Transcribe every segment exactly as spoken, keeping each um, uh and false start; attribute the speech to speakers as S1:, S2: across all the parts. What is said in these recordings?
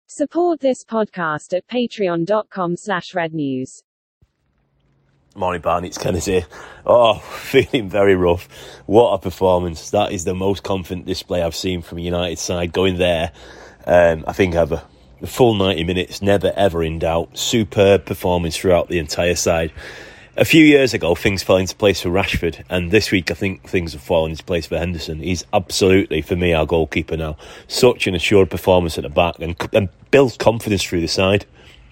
S1: Support this podcast at patreon.com slash rednews.
S2: Morning, Barney, it's Kenneth here. Oh, feeling very rough. What a performance. That is the most confident display I've seen from a United side going there, um, I think, ever. The full ninety minutes, never ever in doubt. Superb performance throughout the entire side. A few years ago, things fell into place for Rashford, and this week I think things have fallen into place for Henderson. He's absolutely, for me, our goalkeeper now. Such an assured performance at the back and, and builds confidence through the side.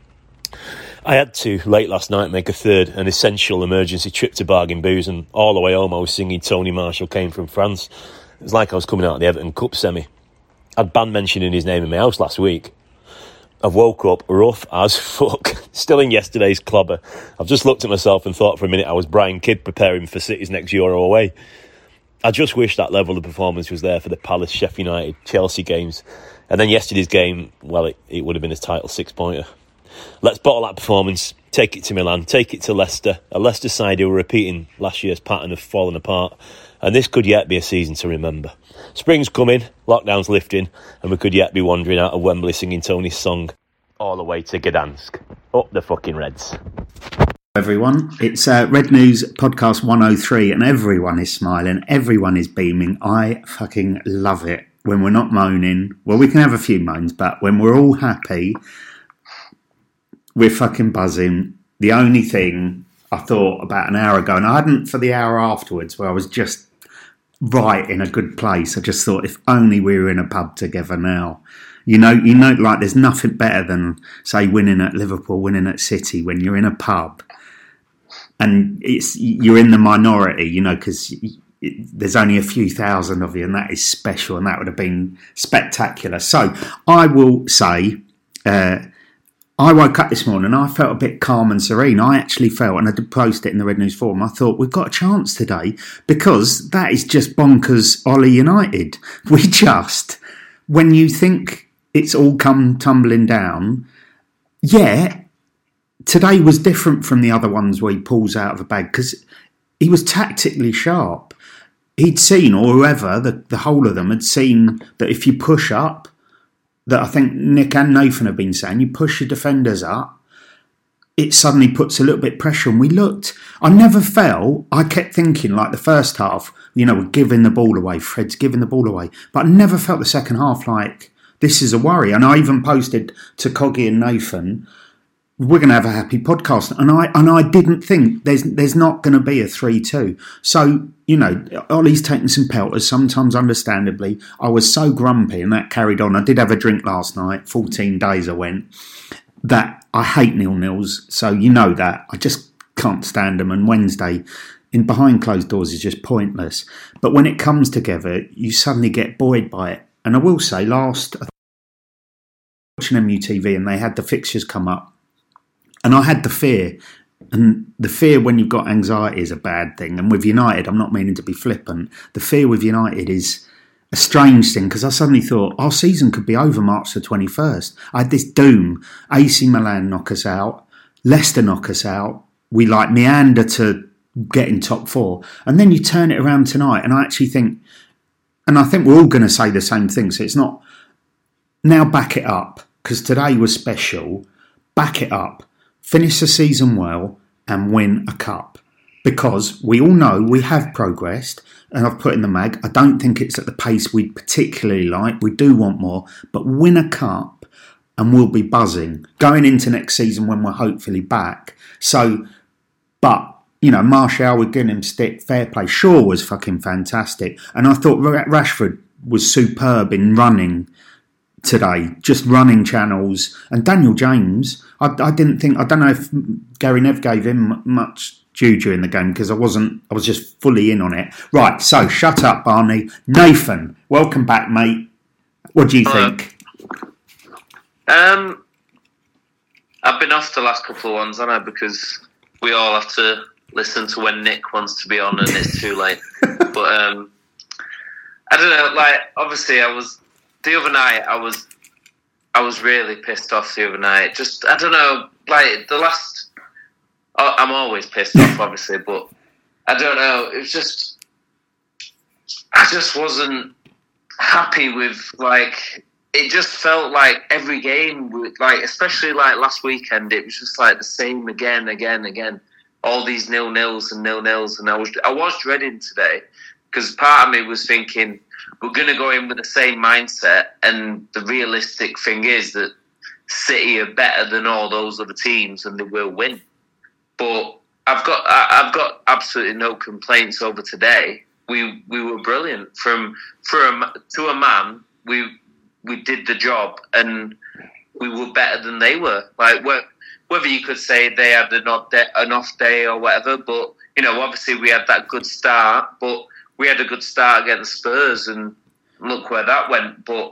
S2: I had to, late last night, make a third, an essential emergency trip to Bargain Booze, and all the way home I was singing Tony Marshall Came From France. It was like I was coming out of the Everton Cup semi. I'd banned mentioning his name in my house last week. I've woke up rough as fuck, still in yesterday's clobber. I've just looked at myself and thought for a minute I was Brian Kidd preparing for City's next Euro away. I just wish that level of performance was there for the Palace, Sheffield United, Chelsea games. And then yesterday's game, well, it, it would have been a title six-pointer. Let's bottle that performance, take it to Milan, take it to Leicester, a Leicester side who were repeating last year's pattern of falling apart. And this could yet be a season to remember. Spring's coming, lockdown's lifting, and we could yet be wandering out of Wembley singing Tony's song all the way to Gdansk. Up the fucking Reds.
S3: Everyone, it's uh, Red News Podcast one oh three, and everyone is smiling, everyone is beaming. I fucking love it when we're not moaning. Well, we can have a few moans, but when we're all happy, we're fucking buzzing. The only thing I thought about an hour ago, and I hadn't for the hour afterwards, where I was just right in a good place. I just thought, if only we were in a pub together now. You know, you know, like there's nothing better than, say, winning at Liverpool, winning at City when you're in a pub, and it's you're in the minority, you know, because there's only a few thousand of you, and that is special, and that would have been spectacular. So I will say, uh, I woke up this morning and I felt a bit calm and serene. I actually felt, and I did post it in the Red News Forum, I thought, we've got a chance today, because that is just bonkers Ollie United. We just, when you think it's all come tumbling down, yeah, today was different from the other ones where he pulls out of a bag, because he was tactically sharp. He'd seen, or whoever, the, the whole of them had seen that if you push up, that I think Nick and Nathan have been saying, you push your defenders up, it suddenly puts a little bit of pressure. And we looked, I never felt, I kept thinking like the first half, you know, we're giving the ball away, Fred's giving the ball away. But I never felt the second half like, this is a worry. And I even posted to Coggy and Nathan, we're going to have a happy podcast. And I and I didn't think there's there's not going to be a three two. So, you know, Ollie's taking some pelters, sometimes understandably. I was so grumpy, and that carried on. I did have a drink last night, fourteen days I went, that I hate nil-nils. So you know that. I just can't stand them. And Wednesday, in behind closed doors, is just pointless. But when it comes together, you suddenly get buoyed by it. And I will say, last, I was watching M U T V, and they had the fixtures come up. And I had the fear, and the fear when you've got anxiety is a bad thing. And with United, I'm not meaning to be flippant, the fear with United is a strange thing, because I suddenly thought our season could be over March the twenty-first. I had this doom. A C Milan knock us out, Leicester knock us out, we like meander to get in top four. And then you turn it around tonight, and I actually think, and I think we're all going to say the same thing, so it's not, now back it up, because today was special, back it up. Finish the season well and win a cup, because we all know we have progressed, and I've put in the mag, I don't think it's at the pace we'd particularly like, we do want more, but win a cup and we'll be buzzing going into next season when we're hopefully back. So, but, you know, Martial, we're giving him stick, fair play. Shaw was fucking fantastic, and I thought Rashford was superb in running today, just running channels. And Daniel James, I, I didn't think, I don't know if Gary Nev gave him much due during the game, because I wasn't, I was just fully in on it. Right, so shut up, Barney. Nathan, welcome back, mate. What do you think?
S4: Um, I've been off the last couple of ones, haven't I? Because we all have to listen to when Nick wants to be on, and it's too late. But um, I don't know. Like, obviously, I was the other night. I was, I was really pissed off the other night. Just, I don't know. Like the last, I'm always pissed off, obviously, but I don't know. It was just, I just wasn't happy with like. it just felt like every game, like especially like last weekend, it was just like the same again, again, again. All these nil nils and nil nils, and I was I was dreading today because part of me was thinking we're going to go in with the same mindset, and the realistic thing is that City are better than all those other teams, and they will win. But I've got I've got absolutely no complaints over today. We we were brilliant from from to a man. We we did the job, and we were better than they were. Like whether you could say they had an odd day, an off day or whatever, but you know, obviously we had that good start. But we had a good start against Spurs, and look where that went. But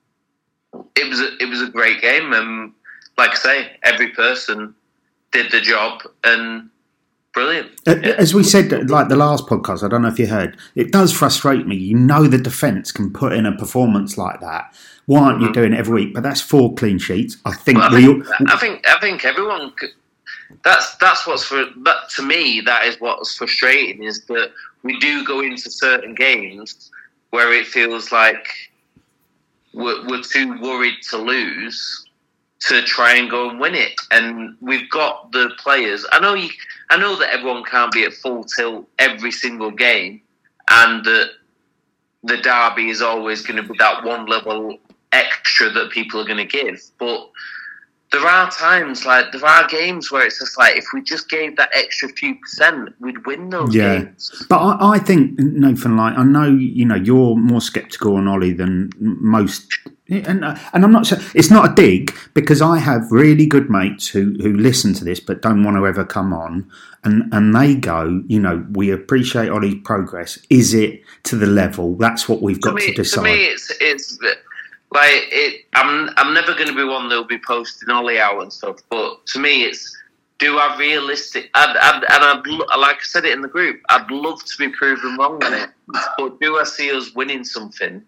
S4: it was a, it was a great game, and like I say, every person did the job, and brilliant.
S3: As we said, like the last podcast, I don't know if you heard, it does frustrate me. You know the defence can put in a performance like that. Why aren't you doing it every week? But that's four clean sheets. I think
S4: well, I,
S3: we.
S4: think I think I think everyone. Could, that's that's what's for. That to me, that is what's frustrating is that we do go into certain games where it feels like we're, we're too worried to lose to try and go and win it, and we've got the players. I know you. I know that everyone can't be at full tilt every single game, and that the derby is always going to be that one level extra that people are going to give. But there are times, like there are games where it's just like if we just gave that extra few percent, we'd win those
S3: yeah.
S4: games.
S3: But I, I think, Nathan, like I know you know you're more sceptical on Ollie than most. And uh, and I'm not saying it's not a dig because I have really good mates who, who listen to this but don't want to ever come on, and, and they go, you know, we appreciate Ollie's progress. Is it to the level? That's what we've got to, me, to decide.
S4: To me, it's it's like it. I'm I'm never going to be one that'll be posting Ollie out and stuff. But to me, it's do I realistic? I'd, I'd, and I'd like I said it in the group. I'd love to be proven wrong on it, but do I see us winning something?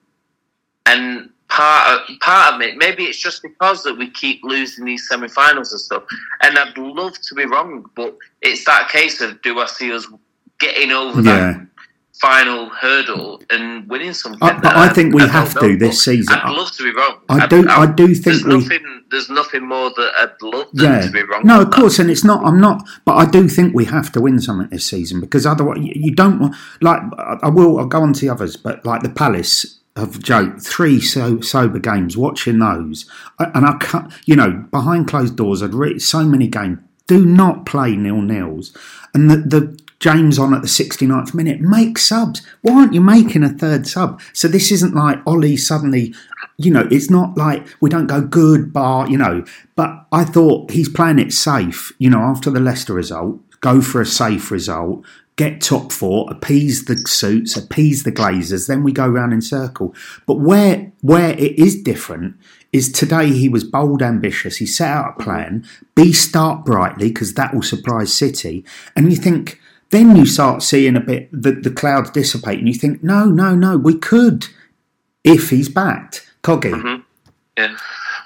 S4: And Part of, part of it, maybe it's just because that we keep losing these semi-finals and stuff. And I'd love to be wrong, but it's that case of do I see us getting over yeah. that final hurdle and winning something?
S3: I, but I, I think we I have to know, this season.
S4: I'd love to be wrong.
S3: I
S4: I'd,
S3: do.
S4: I'd,
S3: I do think
S4: there's
S3: we.
S4: Nothing, there's nothing more that I'd love than
S3: yeah.
S4: to be wrong.
S3: No, of course, that. And it's not. I'm not. But I do think we have to win something this season because otherwise, you, you don't want. Like I will. I'll go on to the others, but like the Palace. Of Joe, three so sober games. Watching those, and I cut. You know, behind closed doors, I'd read so many games. Do not play nil nils, and the the James on at the sixty-ninth minute. Make subs. Why aren't you making a third sub? So this isn't like Ollie suddenly. You know, it's not like we don't go good bar. You know, but I thought he's playing it safe. You know, after the Leicester result, go for a safe result. Get top four, appease the suits, appease the Glazers, then we go round in circle. But where where it is different is today he was bold, ambitious. He set out a plan. B, start brightly because that will surprise City. And you think, then you start seeing a bit the, the clouds dissipate, and you think, no, no, no, we could if he's backed. Coggy.
S4: Mm-hmm. Yeah.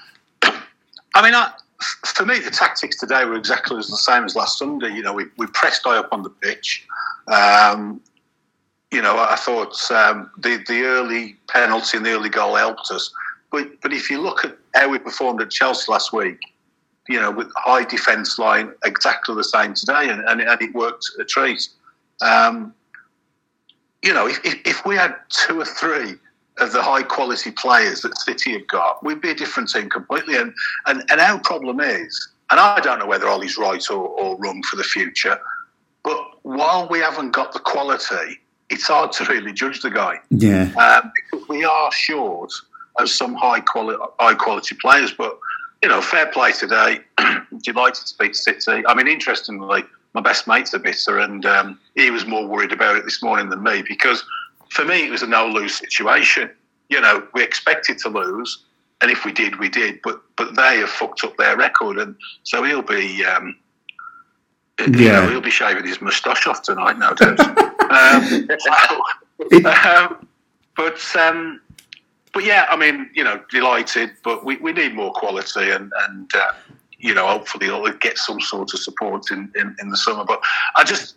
S5: I mean, I, for me, the tactics today were exactly the same as last Sunday. You know, we, we pressed high up on the pitch. Um, you know, I thought um, the the early penalty and the early goal helped us. But but if you look at how we performed at Chelsea last week, you know, with high defence line, exactly the same today, and, and, and it worked a treat. Um, you know, if, if, if we had two or three of the high quality players that City have got, we'd be a different team completely. And and, and our problem is, and I don't know whether Ollie's right or, or wrong for the future, but while we haven't got the quality, it's hard to really judge the guy.
S3: Yeah,
S5: um, because we are short of some high quality high quality players. But you know, fair play today. Delighted to beat City. I mean, interestingly, my best mate's a bitter, and um, he was more worried about it this morning than me because for me it was a no-lose situation. You know, we expected to lose, and if we did, we did. But but they have fucked up their record, and so he'll be. Um, You
S3: yeah.
S5: know, he'll be shaving his moustache off tonight, no doubt. um, so, um, but, um, but yeah, I mean, you know, delighted, but we, we need more quality and, and uh, you know, hopefully he'll get some sort of support in, in, in the summer. But I just,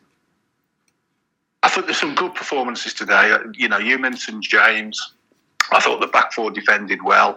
S5: I thought there's some good performances today. You know, you mentioned James. I thought the back four defended well.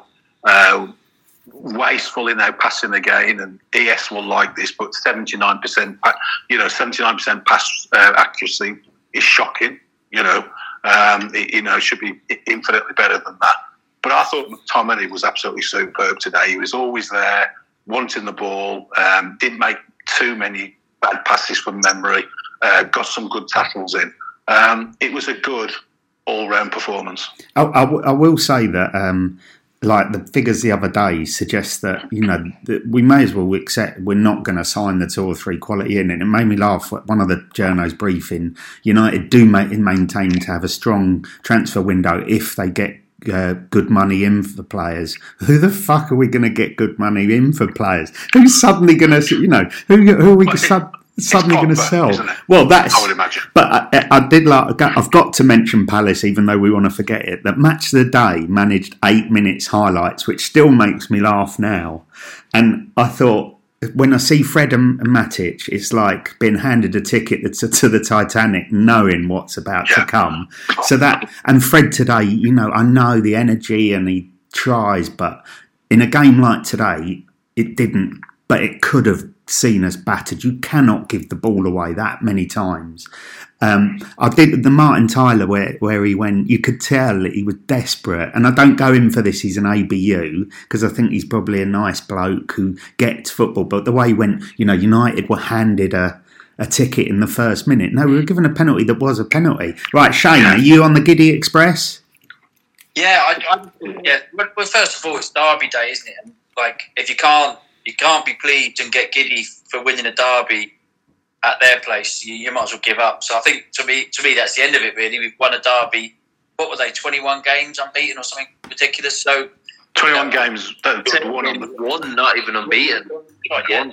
S5: Uh, wasteful in how passing again, and E S will like this, but seventy-nine percent, you know, seventy-nine percent pass uh, accuracy is shocking. You know, um, it, you know, should be infinitely better than that. But I thought McTominay was absolutely superb today. He was always there, wanting the ball, um, didn't make too many bad passes from memory, uh, got some good tackles in. Um, it was a good all-round performance.
S3: I, I, I will say that, um, like the figures the other day suggest that, you know, that we may as well accept we're not going to sign the two or three quality in. And it made me laugh at one of the journos briefing. United do maintain to have a strong transfer window if they get Uh, good money in for players. Who the fuck are we going to get good money in for players? Who's suddenly going to, you know, who, who are we well, sud- suddenly going to sell? Well, that's.
S5: I would imagine.
S3: But I, I did like. I've got to mention Palace, even though we want to forget it. That Match of the Day managed eight minutes highlights, which still makes me laugh now. And I thought, when I see Fred and Matic, it's like being handed a ticket to, to the Titanic, knowing what's about yeah. to come. So that, and Fred today, you know, I know the energy and he tries, but in a game like today, it didn't, but it could have seen us battered. You cannot give the ball away that many times. Um, I did the Martin Tyler where, where he went, you could tell he was desperate. And I don't go in for this, he's an A B U, because I think he's probably a nice bloke who gets football. But the way he went, you know, United were handed a, a ticket in the first minute. No, we were given a penalty that was a penalty. Right, Shane, are you on the Giddy Express?
S6: Yeah, I, I, yeah. Well, first of all, it's Derby Day, isn't it? And like, if you can't, you can't be pleased and get giddy for winning a derby at their place, you, you might as well give up. So I think to me, to me, that's the end of it. Really, we've won a derby. What were they? Twenty-one games unbeaten or something ridiculous. So
S5: twenty-one
S6: you know,
S5: games, don't one, on the,
S4: one, not even unbeaten.
S6: Not yet.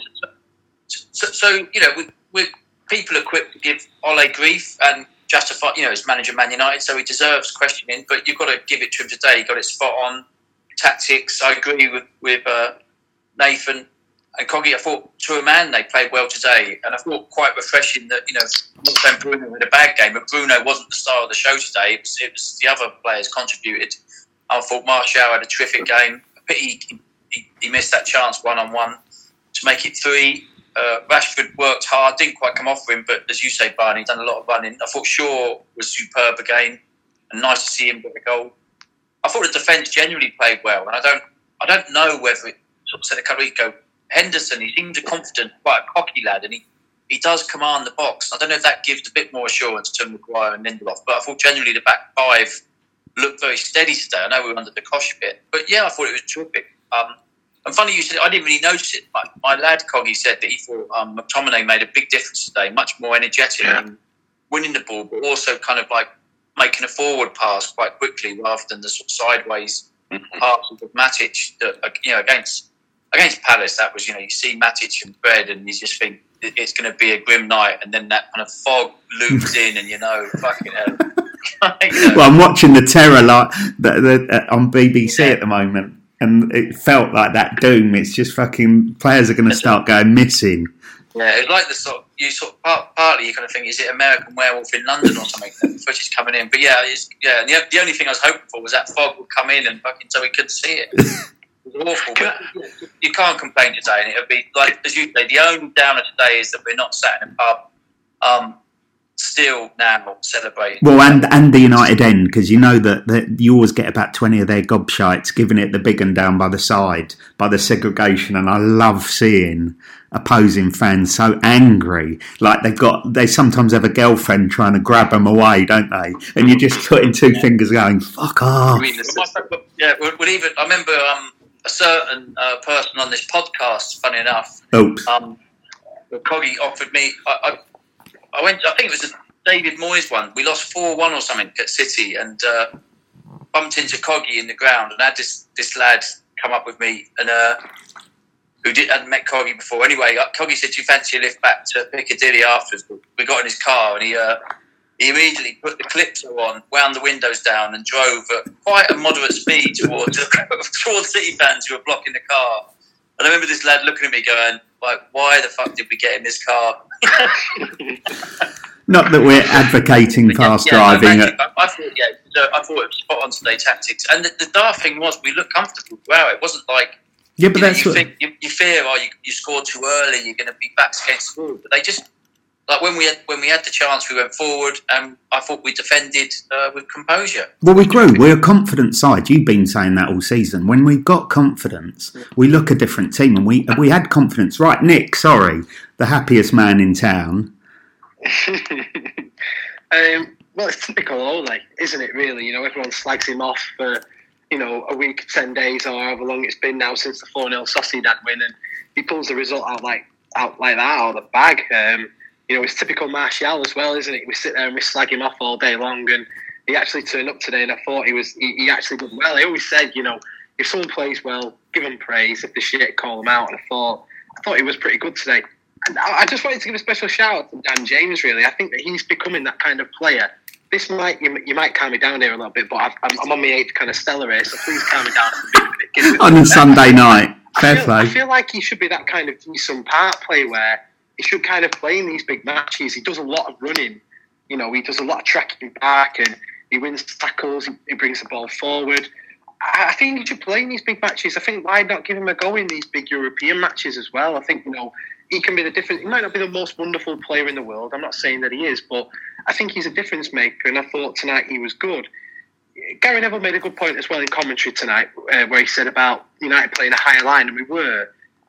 S6: So, so you know, we, we people are quick to give Ole grief and justify. You know, as manager of Man United, so he deserves questioning. But you've got to give it to him today. He got it spot on. Tactics. I agree with with uh, Nathan. And Coggy, I thought to a man they played well today, and I thought quite refreshing that, you know, not saying Bruno had a bad game, but Bruno wasn't the star of the show today. It was, it was the other players contributed. I thought Martial had a terrific game. A pity he, he, he missed that chance one on one to make it three. Uh, Rashford worked hard, didn't quite come off for him, but as you say, Barney, he done a lot of running. I thought Shaw was superb again, and nice to see him get a goal. I thought the defence generally played well, and I don't, I don't know whether it sort of said a couple of weeks ago. Henderson, he seems a confident, quite a cocky lad, and he, he does command the box. I don't know if that gives a bit more assurance to Maguire and Lindelof, but I thought generally the back five looked very steady today. I know we were under the cosh a bit, but yeah, I thought it was terrific. Um, and funny you said, I didn't really notice it. My, my lad Coggy said that he thought um, McTominay made a big difference today, much more energetic
S5: yeah.
S6: in winning the ball, but also kind of like making a forward pass quite quickly rather than the sort of sideways mm-hmm. passes of Matic that, you know, against. Against Palace, that was, you know, you see Matic and Fred and you just think it's going to be a grim night, and then that kind of fog loops in and, you know, fucking hell. You know.
S3: Well, I'm watching the terror like the, the, uh, on B B C yeah. at the moment, and it felt like that doom. It's just fucking players are going to start going missing.
S6: Yeah, it's like the sort of, you sort of, part, partly you kind of think, is it American Werewolf in London or something? The footage coming in. But yeah, it's, yeah, and the, the only thing I was hoping for was that fog would come in and fucking so we couldn't see it. It was awful, but you can't complain today, and it'll be like as you say. The only downer today is that we're not sat in a pub, um, still now celebrating.
S3: Well, and and the United end, because you know that, that you always get about twenty of their gobshites giving it the big and down by the side by the segregation, and I love seeing opposing fans so angry, like they've got they sometimes have a girlfriend trying to grab them away, don't they? And you're just putting two yeah. fingers going, fuck off.
S6: I mean, yeah, we'll even. I remember. Um, A certain uh, person on this podcast, funny enough,
S3: Oops.
S6: um, Coggy offered me. I, I, I went. I think it was a David Moyes one. We lost four one or something at City, and uh, bumped into Coggy in the ground, and had this this lad come up with me, and uh, who did, hadn't met Coggy before. Anyway, Coggy said, "Do you fancy a lift back to Piccadilly afterwards?" We got in his car, and he. Uh, He immediately put the Calypso on, wound the windows down, and drove at quite a moderate speed towards towards City fans who were blocking the car. And I remember this lad looking at me, going, "Like, why the fuck did we get in this car?"
S3: Not that we're advocating fast
S6: yeah, yeah,
S3: driving.
S6: No, I, I thought, yeah, no, I thought it was spot on today tactics, and the, the daft thing was we looked comfortable throughout. It wasn't like
S3: yeah, but
S6: you know,
S3: that's
S6: you,
S3: what.
S6: think, you, you fear, oh, you, you scored too early, you're going to be backs against the wall. But they just like when we had when we had the chance, we went forward, and I thought we defended uh, with composure.
S3: Well, we grew. We're a confident side. You've been saying that all season. When we've got confidence, we look a different team, and we we had confidence. Right, Nick? Sorry, the happiest man in town.
S7: um, well, it's typical Ole, isn't it? Really, you know, everyone slags him off for you know a week, ten days, or however long it's been now since the four nil Sociedad win, and he pulls the result out like out like that out of the bag. Um, you know, it's typical Martial as well, isn't it? We sit there and we slag him off all day long, and he actually turned up today, and I thought he was he, he actually did well. I always said, you know, if someone plays well, give them praise. If they shit, call them out. And I thought I thought he was pretty good today. And I just wanted to give a special shout out to Dan James, really. I think that he's becoming that kind of player. This might, you, you might calm me down here a little bit, but I've, I'm, I'm on my eighth kind of Stella here, so please calm me down a bit.
S3: On a Sunday night. Fair
S7: I feel,
S3: play.
S7: I feel like he should be that kind of decent part player where he should kind of play in these big matches. He does a lot of running. You know, he does a lot of tracking back and he wins tackles, he, he brings the ball forward. I, I think he should play in these big matches. I think why not give him a go in these big European matches as well? I think, you know, he can be the difference. He might not be the most wonderful player in the world. I'm not saying that he is, but I think he's a difference maker, and I thought tonight he was good. Gary Neville made a good point as well in commentary tonight, uh, where he said about United playing a higher line, and we were.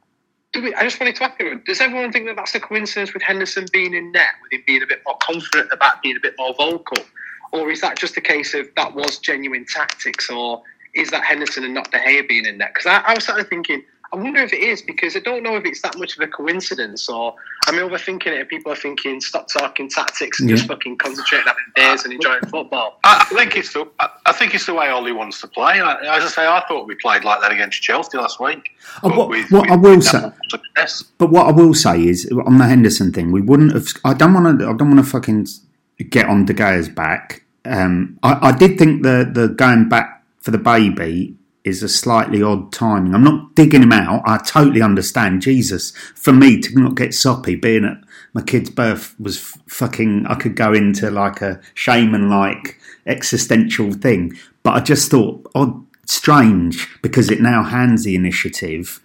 S7: Do we, I just wanted to ask you, does everyone think that that's a coincidence with Henderson being in net, with him being a bit more confident about being a bit more vocal? Or is that just a case of that was genuine tactics, or is that Henderson and not De Gea being in net? Because I, I was sort of thinking, I wonder if it is, because I don't know if it's that much of a coincidence, or I'm overthinking it and people are thinking, stop talking tactics and
S3: yeah.
S7: just fucking concentrate on having days and enjoying football.
S5: I think it's the I think it's the way Ollie wants to play. As I say, I thought we played like that against Chelsea last week.
S3: Oh, what
S5: with,
S3: what
S5: with,
S3: I will
S5: with
S3: say,
S5: success.
S3: but what I will say is on the Henderson thing, we wouldn't have. I don't want to. I don't want to fucking get on De Gea's back. Um, I, I did think the the going back for the baby is a slightly odd timing. I'm not digging him out. I totally understand. Jesus, for me to not get soppy, being at my kid's birth was f- fucking. I could go into like a shaman-like existential thing, but I just thought odd, strange, because it now hands the initiative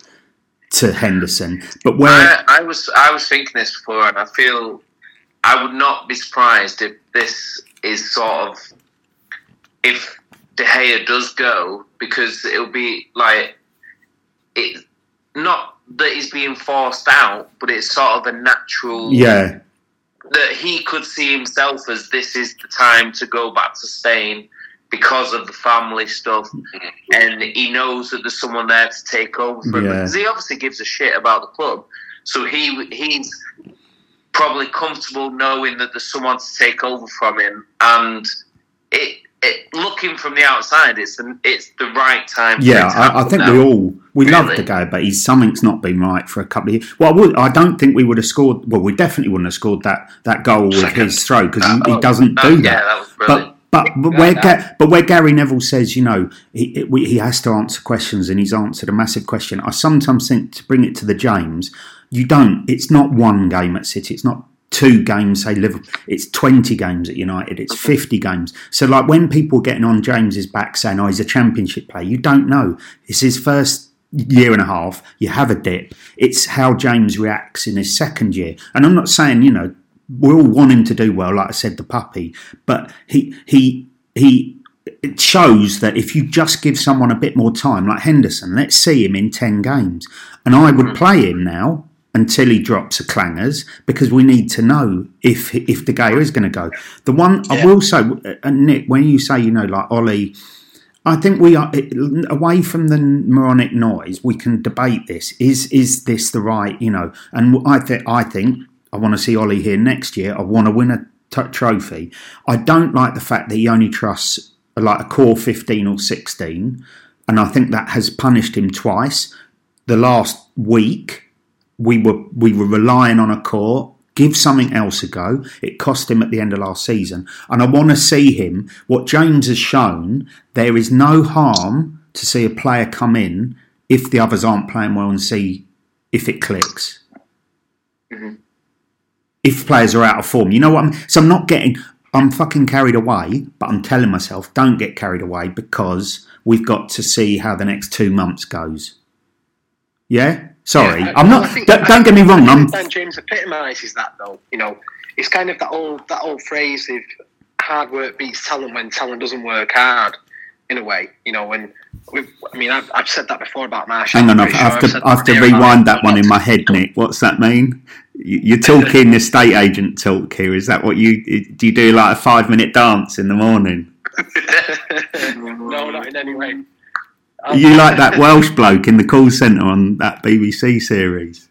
S3: to Henderson. But where
S4: I, I was, I was thinking this before, and I feel I would not be surprised if this is sort of if De Gea does go, because it'll be like it not that he's being forced out, but it's sort of a natural
S3: yeah.
S4: that he could see himself as this is the time to go back to Spain because of the family stuff, and he knows that there's someone there to take over for him,
S3: Yeah.
S4: because he obviously gives a shit about the club, so he he's probably comfortable knowing that there's someone to take over from him, and it. It, looking from the outside, it's the, it's the right time.
S3: Yeah,
S4: for it to
S3: I, I think
S4: now.
S3: we all we
S4: Really?
S3: love to go, but he's something's not been right for a couple of years. Well, I, would, I don't think we would have scored. Well, we definitely wouldn't have scored that, that goal with
S4: Second.
S3: his throw, because he,
S4: Oh,
S3: he doesn't
S4: oh,
S3: do
S4: yeah,
S3: that.
S4: that was brilliant.
S3: But but but where Ga- but where Gary Neville says, you know, he we, he has to answer questions, and he's answered a massive question. I sometimes think, to bring it to the James, you don't. It's not one game at City. It's not two games, say Liverpool. It's twenty games at United. It's fifty games. So, like, when people are getting on James's back saying, "Oh, he's a Championship player," you don't know. It's his first year and a half. You have a dip. It's how James reacts in his second year. And I'm not saying, you know, we all want him to do well. Like I said, the puppy, but he he he. It shows that if you just give someone a bit more time, like Henderson, let's see him in ten games, and I would play him now until he drops a clangers, because we need to know if if De Gea is going to go. The one
S6: Yeah.
S3: I will say, and Nick, when you say, you know, like Ollie, I think we are away from the moronic noise. We can debate this. Is is this the right, you know? And I think I think I want to see Ollie here next year. I want to win a t- trophy. I don't like the fact that he only trusts like a core fifteen or sixteen, and I think that has punished him twice. The last week, we were we were relying on a core. Give something else a go. It cost him at the end of last season, and I want to see him. What James has shown, there is no harm to see a player come in if the others aren't playing well, and see if it clicks.
S4: Mm-hmm.
S3: if players are out of form. You know what I'm... So I'm not getting... I'm fucking carried away, but I'm telling myself, don't get carried away because we've got to see how the next two months goes. Yeah? Sorry.
S7: Yeah,
S3: I'm
S7: well,
S3: not...
S7: I think,
S3: Don't,
S7: I
S3: don't get me wrong.
S7: I
S3: I'm...
S7: think Dan James epitomises that, though. You know, it's kind of that old, that old phrase of hard work beats talent when talent doesn't work hard, in a way. You know, when... We've, I mean, I've, I've said that before about Marshall.
S3: Hang on, I have to, I have to rewind that one in my head, Nick. What's that mean? You're talking estate agent talk here. Is that what you do? You do like a five minute dance in the morning?
S7: No, not in any way.
S3: Are you like that Welsh bloke in the call centre on that B B C series?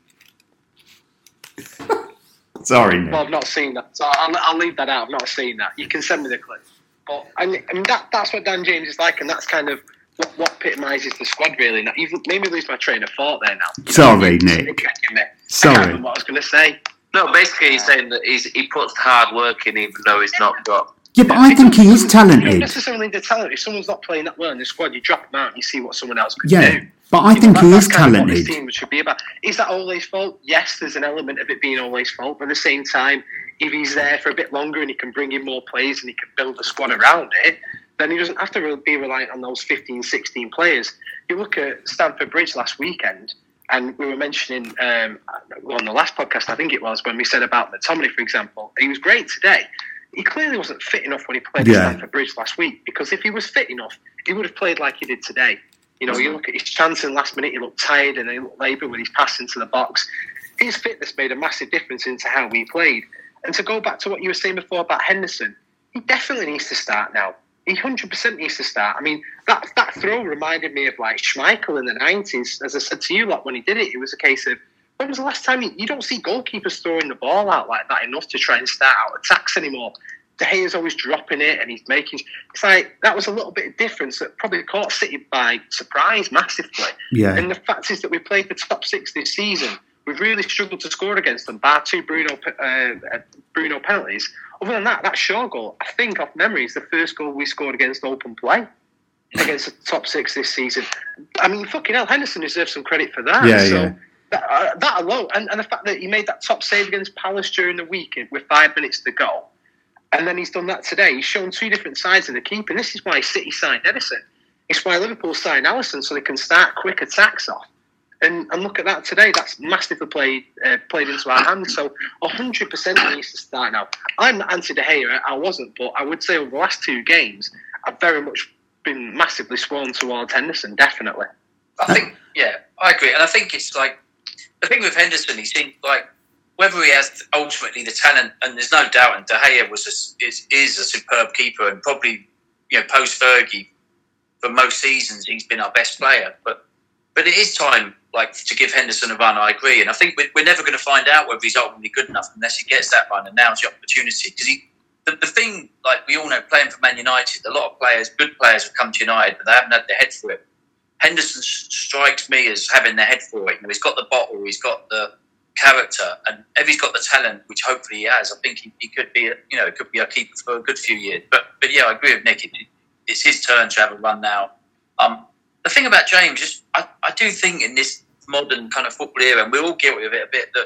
S3: Sorry, Nick.
S7: Well, I've not seen that, so I'll, I'll leave that out. I've not seen that. You can send me the clip. But I mean, that that's what Dan James is like, and that's kind of what, what epitomises the squad, really. Now, you've made me lose my train of thought there now. You
S3: Sorry,
S7: know,
S3: Nick.
S7: Me.
S3: Sorry.
S7: I can't remember what I was going to say.
S4: No, basically he's saying that he's, he puts hard work in even though he's not got...
S3: Yeah, but I think he is
S7: You don't
S3: talented.
S7: necessarily need the talent. If someone's not playing that well in the squad, you drop them out and you see what someone else could
S3: Yeah,
S7: do.
S3: but I
S7: You
S3: think
S7: know,
S3: he
S7: that-
S3: is
S7: that's kind of what
S3: talented.
S7: this team should be about. Is that Ole's fault? Yes, there's an element of it being Ole's fault. But at the same time, if he's there for a bit longer and he can bring in more players and he can build a squad around it, then he doesn't have to really be reliant on those fifteen, sixteen players. You look at Stamford Bridge last weekend, and we were mentioning um, on the last podcast, I think it was, when we said about McTominay, for example. He was great today. He clearly wasn't fit enough when he played
S3: Yeah.
S7: at Stamford Bridge last week, because if he was fit enough, he would have played like he did today. You know, you look at his chance in the last minute, he looked tired and he looked laboured when he's passed into the box. His fitness made a massive difference into how we played. And to go back to what you were saying before about Henderson, he definitely needs to start now. He one hundred percent needs to start. I mean, that that throw reminded me of like Schmeichel in the nineties. As I said to you, like when he did it, it was a case of, when was the last time you, you don't see goalkeepers throwing the ball out like that enough to try and start out attacks anymore? De Gea's always dropping it and he's making... It's like, that was a little bit of difference that probably caught City by surprise massively.
S3: Yeah.
S7: And the fact is that we played the top six this season. We've really struggled to score against them, bar two Bruno uh, Bruno penalties. Other than that, that Shaw goal, I think off memory, is the first goal we scored against open play against the top six this season. I mean, fucking hell, Henderson deserves some credit for that.
S3: Yeah,
S7: so
S3: yeah.
S7: That, uh, that alone, and, and the fact that he made that top save against Palace during the week with five minutes to go, and then he's done that today. He's shown two different sides of the keeper. And this is why City signed Edison. It's why Liverpool signed Alisson, so they can start quick attacks off. And, and look at that today. That's massively played uh, played into our hands. So one hundred percent he needs to start now. I'm not anti De Gea. I wasn't. But I would say over the last two games, I've very much been massively sworn towards Henderson, definitely.
S6: I think, yeah, I agree. And I think it's like, the thing with Henderson, he seemed like, whether he has ultimately the talent, and there's no doubt, and De Gea was a, is, is a superb keeper, and probably, you know, post-Fergie, for most seasons, he's been our best player. But but it is time, like, to give Henderson a run, I agree. And I think we're, we're never going to find out whether he's ultimately good enough unless he gets that run, and now's the opportunity. Because he, the, the thing, like we all know, playing for Man United, a lot of players, good players have come to United, but they haven't had their head for it. Henderson strikes me as having their head for it. You know, he's got the bottle, he's got the character, and if he's got the talent, which hopefully he has, I think he, he could be, a, you know, could be a keeper for a good few years. But but yeah, I agree with Nick. It, it's his turn to have a run now. Um, the thing about James is, I, I do think in this modern kind of football era, and we're all guilty of it a bit, that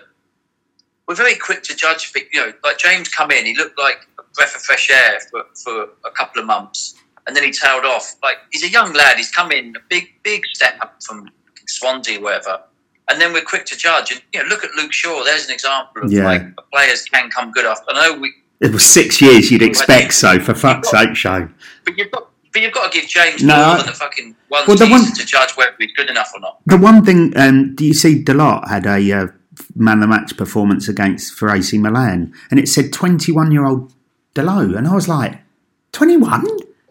S6: we're very quick to judge. You know, like James come in, he looked like a breath of fresh air for, for a couple of months, and then he tailed off. Like, he's a young lad. He's come in a big big step up from Swansea, wherever. And then we're quick to judge. And, you know, look at Luke Shaw. There's an example of,
S3: Yeah.
S6: like, players can come good off. I know we...
S3: It was six years you'd expect, so for fuck's sake, Shane.
S6: But you've got, but you've got to give James
S3: No,
S6: more
S3: I-
S6: than the fucking one
S3: Well, the
S6: season
S3: one-
S6: to judge whether he's good enough or not.
S3: The one thing, um, do you see Delort had a uh, man of the match performance against for A C Milan, and it said twenty-one-year-old Delort, and I was like, twenty-one?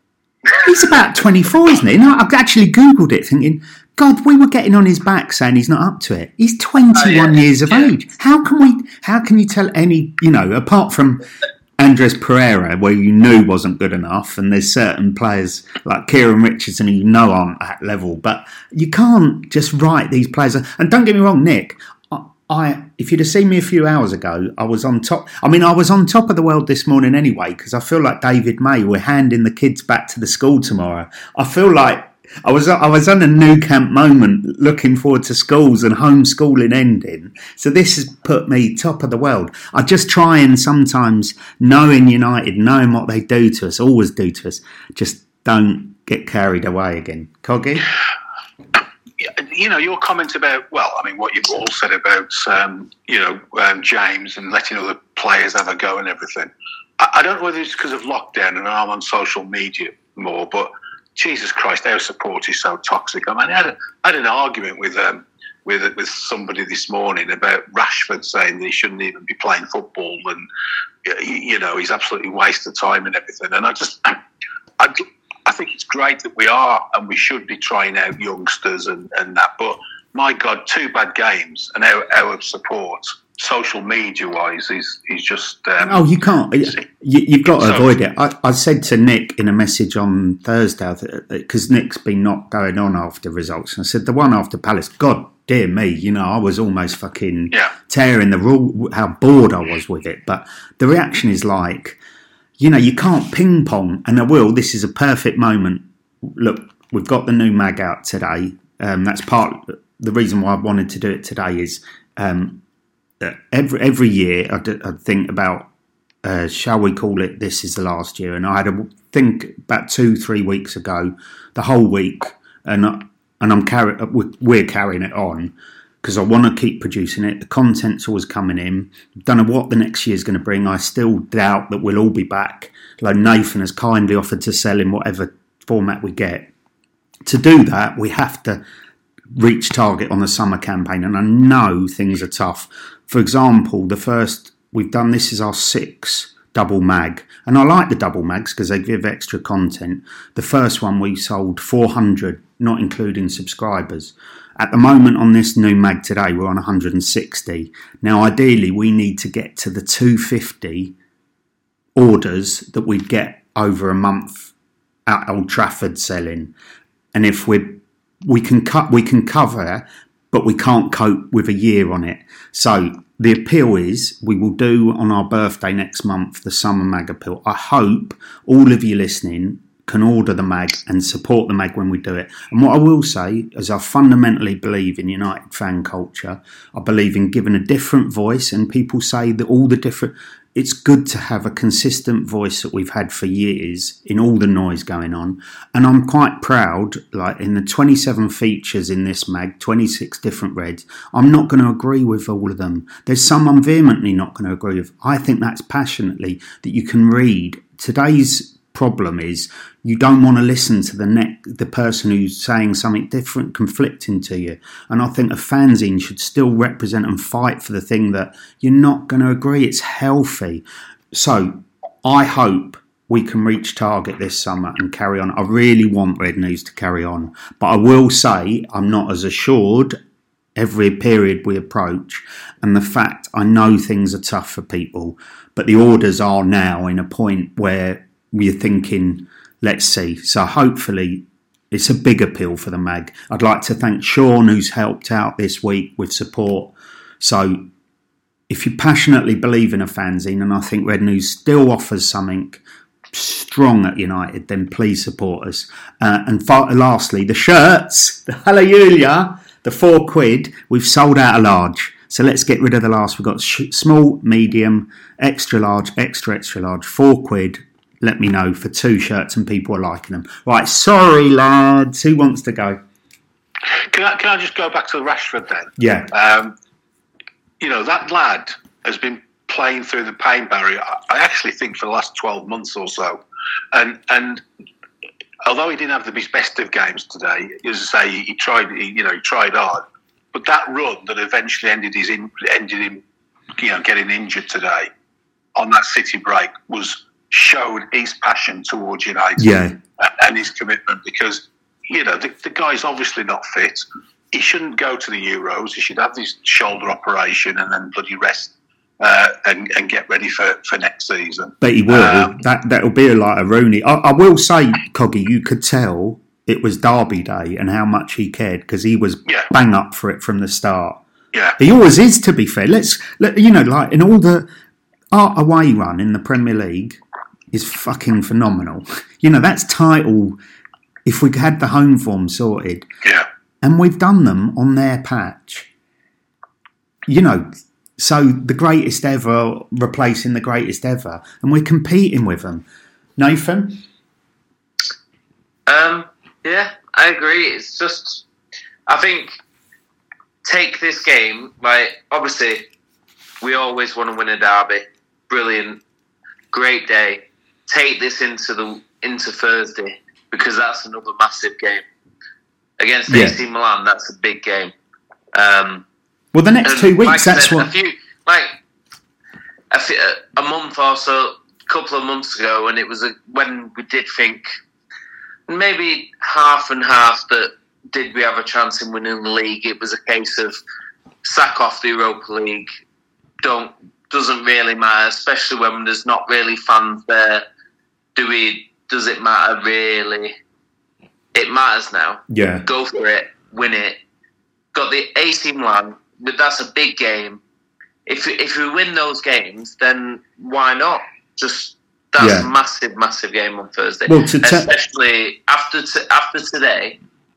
S3: He's about twenty-four, isn't he? And I I actually Googled it thinking, God, we were getting on his back saying he's not up to it. He's twenty-one
S6: Oh, yeah.
S3: years of
S6: Yeah.
S3: age. How can we, how can you tell any, you know, apart from Andres Pereira, where you knew wasn't good enough, and there's certain players like Kieran Richardson who you know aren't at that level, but you can't just write these players. And don't get me wrong, Nick, I, I if you'd have seen me a few hours ago, I was on top. I mean, I was on top of the world this morning anyway, because I feel like David May, we're handing the kids back to the school tomorrow. I feel like I was I was on a new camp moment, looking forward to schools and homeschooling ending. So this has put me top of the world. I just try and sometimes, knowing United, knowing what they do to us, always do to us, just don't get carried away again. Coggy?
S5: You know, your comment about, well, I mean, what you've all said about, um, you know, um, James and letting other players have a go and everything. I, I don't know whether it's because of lockdown and I'm on social media more, but Jesus Christ, our support is so toxic. I mean, I had, a, I had an argument with um, with with somebody this morning about Rashford saying that he shouldn't even be playing football and, you know, he's absolutely wasted time and everything. And I just, I, I, I think it's great that we are and we should be trying out youngsters and, and that. But, my God, two bad games and our, our support, social media-wise, is, is just... Um,
S3: oh, you can't. You, you've got to so, avoid it. I, I said to Nick in a message on Thursday, because Nick's been not going on after results, and I said, the one after Palace, God dear me, you know, I was almost fucking
S5: yeah.
S3: tearing the rule, how bored I was with it. But the reaction is like... You know, you can't ping pong, and I will. This is a perfect moment. Look, we've got the new mag out today. Um, that's part. The reason why I wanted to do it today is um, every every year I, d- I think about uh, shall we call it this is the last year, and I had a think about two three weeks ago, the whole week, and I, and I'm carry we're carrying it on. Because I want to keep producing it. The content's always coming in. Don't know what the next year's going to bring. I still doubt that we'll all be back. Like Nathan has kindly offered to sell in whatever format we get. To do that, we have to reach target on the summer campaign. And I know things are tough. For example, the first we've done, this is our sixth double mag. And I like the double mags because they give extra content. The first one we sold four hundred, not including subscribers. At the moment on this new mag today, we're on one hundred sixty. Now, ideally, we need to get to the two hundred fifty orders that we'd get over a month at Old Trafford selling. And if we we can cut, we can cover, but we can't cope with a year on it. So the appeal is we will do on our birthday next month the summer mag appeal. I hope all of you listening can order the mag and support the mag when we do it. And what I will say is I fundamentally believe in United fan culture. I believe in giving a different voice, and people say that all the different... It's good to have a consistent voice that we've had for years in all the noise going on. And I'm quite proud, like in the twenty-seven features in this mag, twenty-six different reds, I'm not going to agree with all of them. There's some I'm vehemently not going to agree with. I think that's passionately that you can read. Today's problem is you don't want to listen to the neck, the person who's saying something different, conflicting to you. And I think a fanzine should still represent and fight for the thing that you're not going to agree. It's healthy. So I hope we can reach target this summer and carry on. I really want Red News to carry on. But I will say I'm not as assured every period we approach. And the fact I know things are tough for people, but the orders are now in a point where we're thinking, let's see. So hopefully it's a big appeal for the mag. I'd like to thank Sean, who's helped out this week with support. So if you passionately believe in a fanzine, and I think Red News still offers something strong at United, then please support us. Uh, and far, lastly, the shirts, the Hallelujah, the four quid, we've sold out a large. So let's get rid of the last. We've got sh- small, medium, extra large, extra, extra large, four quid. Let me know for two shirts and people are liking them. Right, sorry, lads. Who wants to go?
S5: Can I, can I just go back to Rashford then?
S3: Yeah.
S5: Um, you know, that lad has been playing through the pain barrier, I actually think, for the last twelve months or so. And and although he didn't have his best of games today, as I say, he tried, he, you know, he tried hard. But that run that eventually ended his in, ended him, you know, getting injured today on that City break was... showed his passion towards United,
S3: yeah,
S5: and his commitment, because, you know, the, the guy's obviously not fit. He shouldn't go to the Euros. He should have this shoulder operation and then bloody rest uh, and, and get ready for, for next season.
S3: But he will.
S5: Um,
S3: that, that'll be like a Rooney. I, I will say, Coggy, you could tell it was Derby Day and how much he cared, because he was
S5: yeah.
S3: bang up for it from the start.
S5: Yeah.
S3: He always is, to be fair. Let's, let, you know, like in all the our away run in the Premier League, is fucking phenomenal. You know, that's title if we had the home form sorted.
S5: Yeah.
S3: And we've done them on their patch. You know, so the greatest ever replacing the greatest ever. And we're competing with them. Nathan?
S4: Um, yeah, I agree. It's just, I think, take this game, like, obviously, we always want to win a derby. Brilliant. Great day. Take this into the into Thursday, because that's another massive game. Against
S3: Yeah.
S4: A C Milan, that's a big game. Um,
S3: Well, the next
S4: and
S3: two weeks,
S4: like I
S3: that's
S4: said,
S3: what...
S4: A few, like, a, few, a month or so, a couple of months ago, and it was a, when we did think maybe half and half that did we have a chance in winning the league. It was a case of sack off the Europa League. Don't doesn't really matter, especially when there's not really fans there. Do we? Does it matter really? It matters now.
S3: Yeah.
S4: Go for it. Win it. Got the A C Milan, but that's a big game. If if we win those games, then why not? Just that's
S3: Yeah.
S4: a massive, massive game on Thursday.
S3: Well, to te-
S4: Especially after t- after today.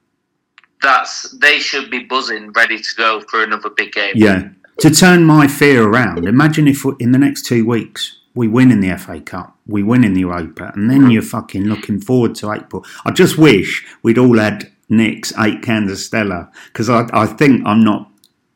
S4: That's they should be buzzing, ready to go for another big game.
S3: Yeah. To turn my fear around, imagine if in the next two weeks we win in the F A Cup, we win in the Europa, and then you're fucking looking forward to April. I just wish we'd all had Nick's eight cans of Stella, because I, I think I'm not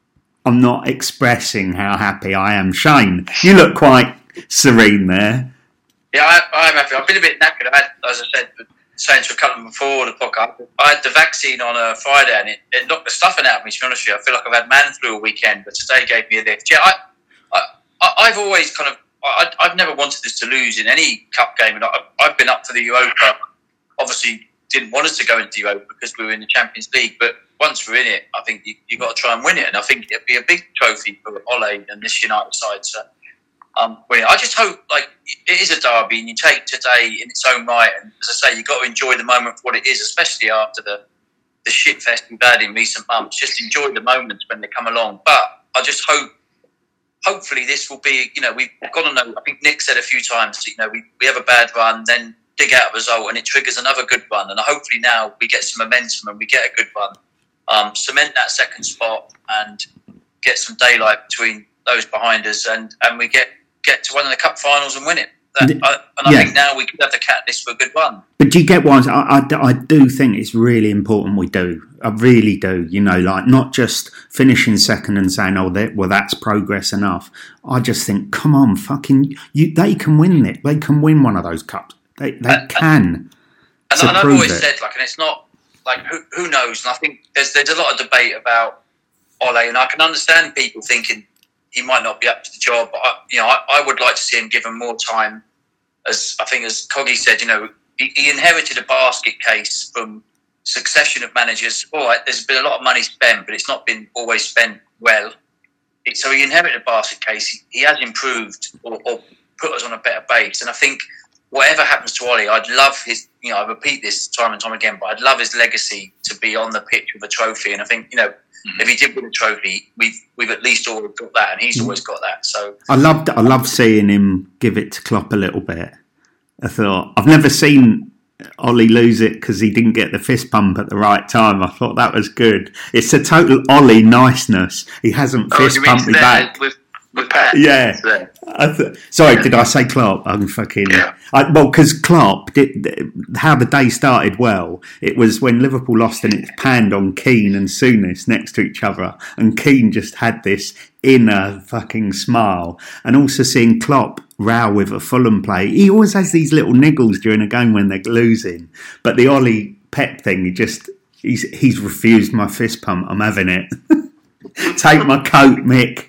S3: I'm not expressing how happy I am. Shane, you look quite serene there.
S6: Yeah, I, I'm happy. I've been a bit knackered. I had, as I said, saying to a couple before the podcast, I had the vaccine on a Friday and it, it knocked the stuffing out of me, to be honest with you. I feel like I've had man flu all weekend, but today gave me a lift. Yeah, I, I, I've always kind of, I, I've never wanted us to lose in any cup game. And I, I've been up for the Europa. Obviously, didn't want us to go into the Europa because we were in the Champions League. But once we're in it, I think you, you've got to try and win it. And I think it'd be a big trophy for Ole and this United side. So, Um, well, I just hope, like, it is a derby and you take today in its own right. And as I say, you've got to enjoy the moment for what it is, especially after the, the shit fest we've had in recent months. Just enjoy the moments when they come along. But I just hope, hopefully this will be, you know, we've got to know, I think Nick said a few times, you know, we, we have a bad run, then dig out a result and it triggers another good run. And hopefully now we get some momentum and we get a good run. Um, cement that second spot and get some daylight between those behind us and, and we get get to one of the cup finals and win it. That, I, and I
S3: Yeah.
S6: think now we could have the catalyst for a good run.
S3: But do you get what I, I, I do think it's really important we do. I really do. You know, like not just finishing second and saying, oh, that, well, that's progress enough. I just think, come on, fucking, you, they can win it. They can win one of those cups. They they
S6: Uh,
S3: can.
S6: And,
S3: to
S6: and I've
S3: prove
S6: always
S3: it.
S6: said, like, and it's not, like, who, who knows? And I think there's there's a lot of debate about Ole, and I can understand people thinking he might not be up to the job. But, I, you know, I, I would like to see him given more time. As I think, as Coggy said, you know, he, he inherited a basket case from succession of managers. All right, there's been a lot of money spent, but it's not been always spent well. It, so he inherited a basket case. He, he has improved or, or put us on a better base. And I think whatever happens to Ollie, I'd love his, you know, I repeat this time and time again, but I'd love his legacy to be on the pitch with a trophy. And I think, you know, mm-hmm. if he did win a trophy, we've we've at least always got that, and he's mm-hmm. always got that. So
S3: I loved I love seeing him give it to Klopp a little bit. I thought, I've never seen Ollie lose it because he didn't get the fist pump at the right time. I thought that was good. It's a total Ollie niceness. He hasn't
S4: oh,
S3: fist pumped me back.
S4: With, with Pep.
S3: Yeah. I th- Sorry, yeah. Did I say Klopp? I'm fucking...
S5: Yeah.
S3: I, well, because Klopp, did, how the day started well, it was when Liverpool lost and it panned on Keane and Souness next to each other. And Keane just had this inner fucking smile. And also seeing Klopp row with a Fulham play. He always has these little niggles during a game when they're losing. But the Ollie Pep thing, he just... He's, he's refused my fist pump. I'm having it. Take my coat, Mick.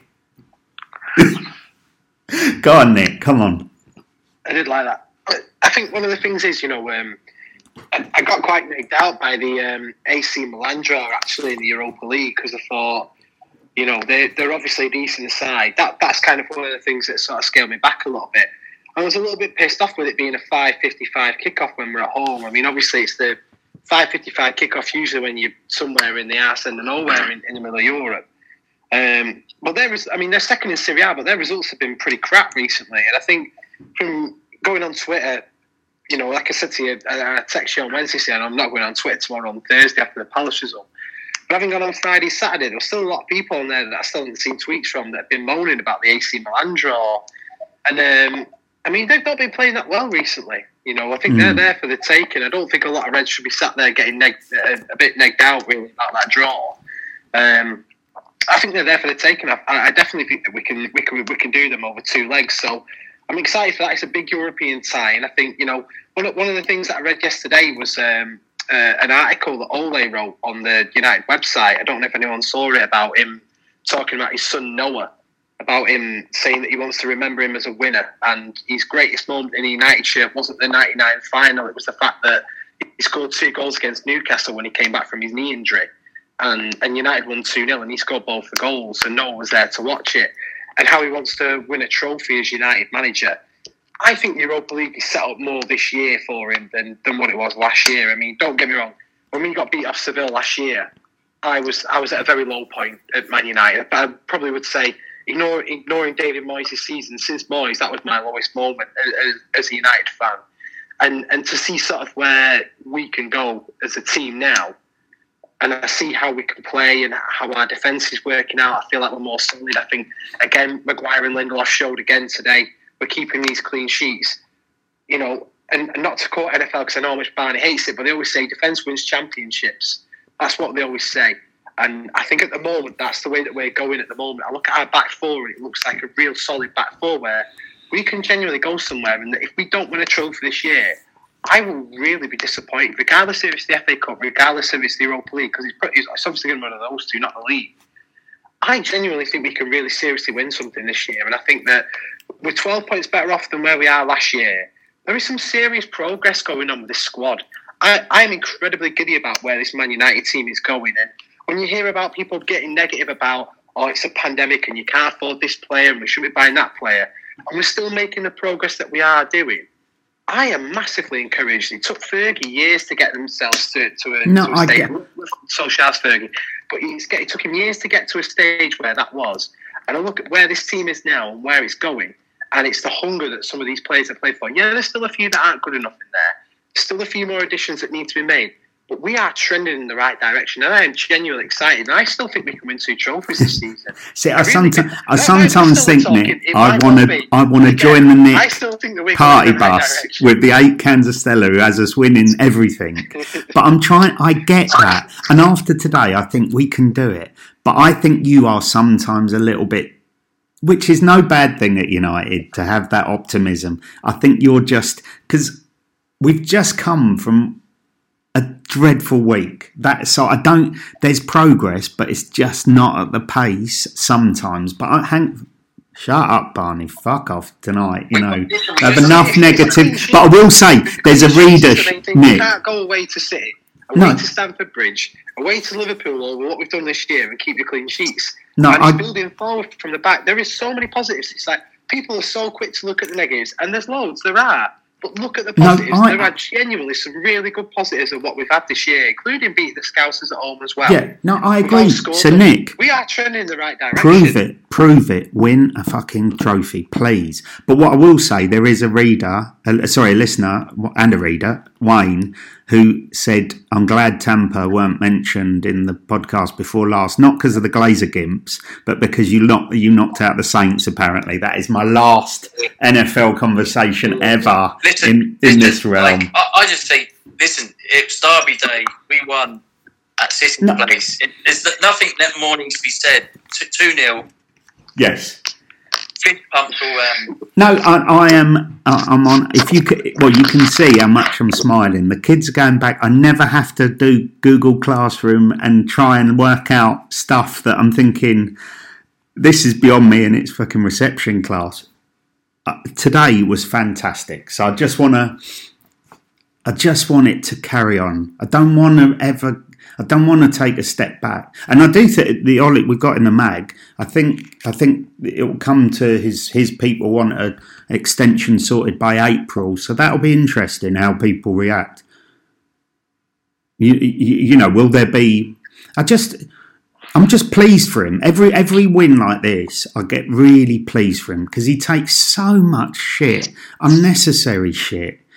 S3: Go on, Nick. Come on.
S7: I did like that. I think one of the things is, you know, um, I, I got quite nicked out by the um, A C Milan draw actually in the Europa League because I thought, you know, they, they're obviously a decent side. That that's kind of one of the things that sort of scaled me back a little bit. I was a little bit pissed off with it being a five fifty-five kickoff when we're at home. I mean, obviously it's the five fifty-five kickoff usually when you're somewhere in the arse end of nowhere in, in the middle of Europe. Um, but there was, I mean, they're second in Serie A, but their results have been pretty crap recently. And I think from going on Twitter, you know, like I said to you, I, I text you on Wednesday saying I'm not going on Twitter tomorrow on Thursday after the Palace result. But having gone on Friday, Saturday, there were still a lot of people on there that I still haven't seen tweets from that have been moaning about the A C Milan draw. And, um, I mean, they've not been playing that well recently. You know, I think mm. they're there for the taking. I don't think a lot of Reds should be sat there getting neg- uh, a bit negged out, really, about that draw. Um, I think they're there for the taking. I, I definitely think that we can we can we can do them over two legs. So I'm excited for that. It's a big European tie, and I think, you know, one of, one of the things that I read yesterday was um, uh, an article that Ole wrote on the United website. I don't know if anyone saw it, about him talking about his son Noah, about him saying that he wants to remember him as a winner, and his greatest moment in a United shirt wasn't the ninety-nine final. It was the fact that he scored two goals against Newcastle when he came back from his knee injury. And, and United won two nil, and he scored both the goals, and no one was there to watch it. And how he wants to win a trophy as United manager. I think the Europa League is set up more this year for him than, than what it was last year. I mean, don't get me wrong. When we got beat off Seville last year, I was I was at a very low point at Man United. But I probably would say, ignore, ignoring David Moyes' season, since Moyes, that was my lowest moment as, as a United fan. And and to see sort of where we can go as a team now, and I see how we can play and how our defence is working out, I feel like we're more solid. I think, again, Maguire and Lindelof showed again today, we're keeping these clean sheets. You know, and, and not to quote N F L, because I know how much Barney hates it, but they always say defence wins championships. That's what they always say. And I think at the moment, that's the way that we're going at the moment. I look at our back four, and it looks like a real solid back four where we can genuinely go somewhere. And if we don't win a trophy this year, I will really be disappointed, regardless if it's the F A Cup, regardless if it's the Europa League, because it's, it's obviously going to be one of those two, not the league. I genuinely think we can really seriously win something this year, and I think that we're twelve points better off than where we are last year. There is some serious progress going on with this squad. I, I'm incredibly giddy about where this Man United team is going, and when you hear about people getting negative about, oh, it's a pandemic and you can't afford this player and we should be buying that player, and we're still making the progress that we are doing, I am massively encouraged. It took Fergie years to get themselves to, to a,
S3: no,
S7: to a
S3: I
S7: stage.
S3: get...
S7: So shouts Fergie. But it's, it took him years to get to a stage where that was. And I look at where this team is now and where it's going, and it's the hunger that some of these players have played for. Yeah, there's still a few that aren't good enough in there. Still a few more additions that need to be made. But we are trending in the right direction, and I am genuinely excited. And I still think we can win two trophies this season.
S3: See, I,
S7: I really
S3: sometimes,
S7: think,
S3: I sometimes think,
S7: talking,
S3: Nick,
S7: it
S3: I want to, I want to join the Nick
S7: I still think that we're
S3: party
S7: going in the right
S3: bus
S7: direction.
S3: with the eight cans of Stella who has us winning everything. But I'm trying. I get that, and after today, I think we can do it. But I think you are sometimes a little bit, which is no bad thing at United to have that optimism. I think you're just because we've just come from a dreadful week. That so I don't. There's progress, but it's just not at the pace sometimes. But I hang. Shut up, Barney. Fuck off tonight. You know, I have enough negative. But I will say, there's a reader.
S7: You can't go away to City, away
S3: No.
S7: to Stamford Bridge, away to Liverpool, or what we've done this year, and keep your clean sheets.
S3: No,
S7: and
S3: I-
S7: it's building forward from the back. There is so many positives. It's like people are so quick to look at the negatives, and there's loads. There are. But look at the
S3: No,
S7: positives.
S3: I-
S7: there are genuinely some really good positives of what we've had this year, including beating the Scousers at home as well.
S3: Yeah, no, I
S7: We've
S3: agree.
S7: outscored
S3: So,
S7: them.
S3: Nick,
S7: We are trending in the right direction.
S3: prove it, prove it. Win a fucking trophy, please. But what I will say, there is a reader, a, sorry, a listener and a reader, Wayne, who said, I'm glad Tampa weren't mentioned in the podcast before last, not because of the Glazer Gimps, but because you knocked, you knocked out the Saints, apparently. That is my last N F L conversation ever
S6: Listen,
S3: in, in
S6: listen,
S3: this realm.
S6: Like, I, I just think, listen, it's Derby Day. We won at City
S3: No.
S6: Place. It, there's nothing that more needs to be said. two nil,
S3: Yes.
S6: fist pumps all round.
S3: No, I, I am. I- I'm on. If you could, well, you can see how much I'm smiling. The kids are going back. I never have to do Google Classroom and try and work out stuff that I'm thinking this is beyond me, and it's fucking reception class. Uh, today was fantastic. So I just want to. I just want it to carry on. I don't want to ever. I don't want to take a step back, and I do think the Ollie we've got in the mag. I think I think it will come to his his people want a, an extension sorted by April, so that'll be interesting how people react. You, you, you know, will there be? I just I'm just pleased for him. Every every win like this, I get really pleased for him because he takes so much shit, unnecessary shit.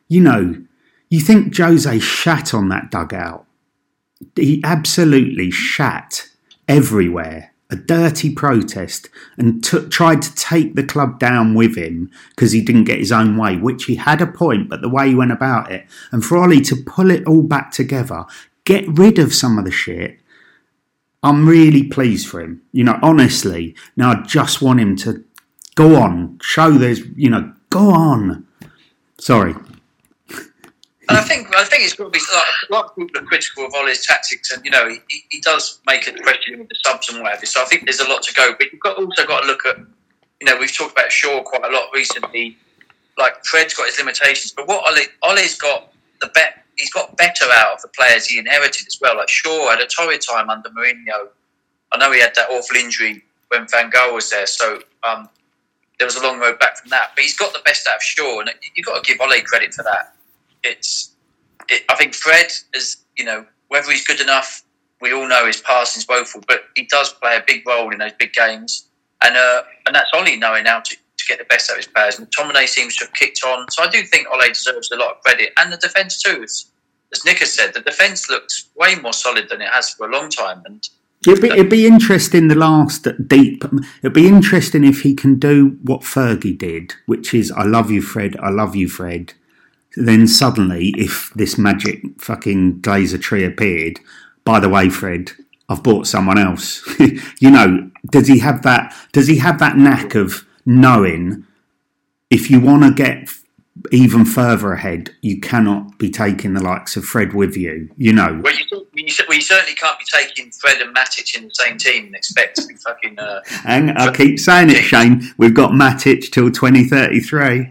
S3: you know, you think Jose shat on that dugout. He absolutely shat everywhere. A dirty protest, and t- tried to take the club down with him because he didn't get his own way, which he had a point, but the way he went about it. And for Ollie to pull it all back together, get rid of some of the shit, I'm really pleased for him. You know, honestly, now I just want him to go on, show there's, you know, go on. Sorry.
S6: And I think I think it's got to be like, a lot of people are critical of Ollie's tactics, and you know he, he does make a question with the subs and whatever. So I think there's a lot to go, but you've got, also got to look at, you know, we've talked about Shaw quite a lot recently. Like Fred's got his limitations, but what Ollie Ollie's got the bet he's got better out of the players he inherited as well. Like Shaw had a torrid time under Mourinho. I know he had that awful injury when Van Gaal was there, so um, there was a long road back from that. But he's got the best out of Shaw, and you've got to give Ollie credit for that. It's, it, I think Fred is, you know, whether he's good enough, we all know his passing's woeful, but he does play a big role in those big games, and uh, and that's Ollie knowing how to, to get the best out of his players. And McTominay seems to have kicked on, so I do think Ollie deserves a lot of credit, and the defence too. As, as Nick has said, the defence looks way more solid than it has for a long time, and
S3: it'd be, it'd be interesting. The last deep, it'd be interesting if he can do what Fergie did, which is, "I love you, Fred. I love you, Fred." Then suddenly, if this magic fucking Glazer tree appeared, by the way, Fred, I've bought someone else. You know, does he have that? Does he have that knack of knowing if you want to get even further ahead, you cannot be taking the likes of Fred with you? You know.
S6: Well, you, you, well, you certainly can't be taking Fred and Matic in the same team and expect to be fucking. Uh,
S3: and I keep saying it, Shane. We've got Matic till twenty thirty-three.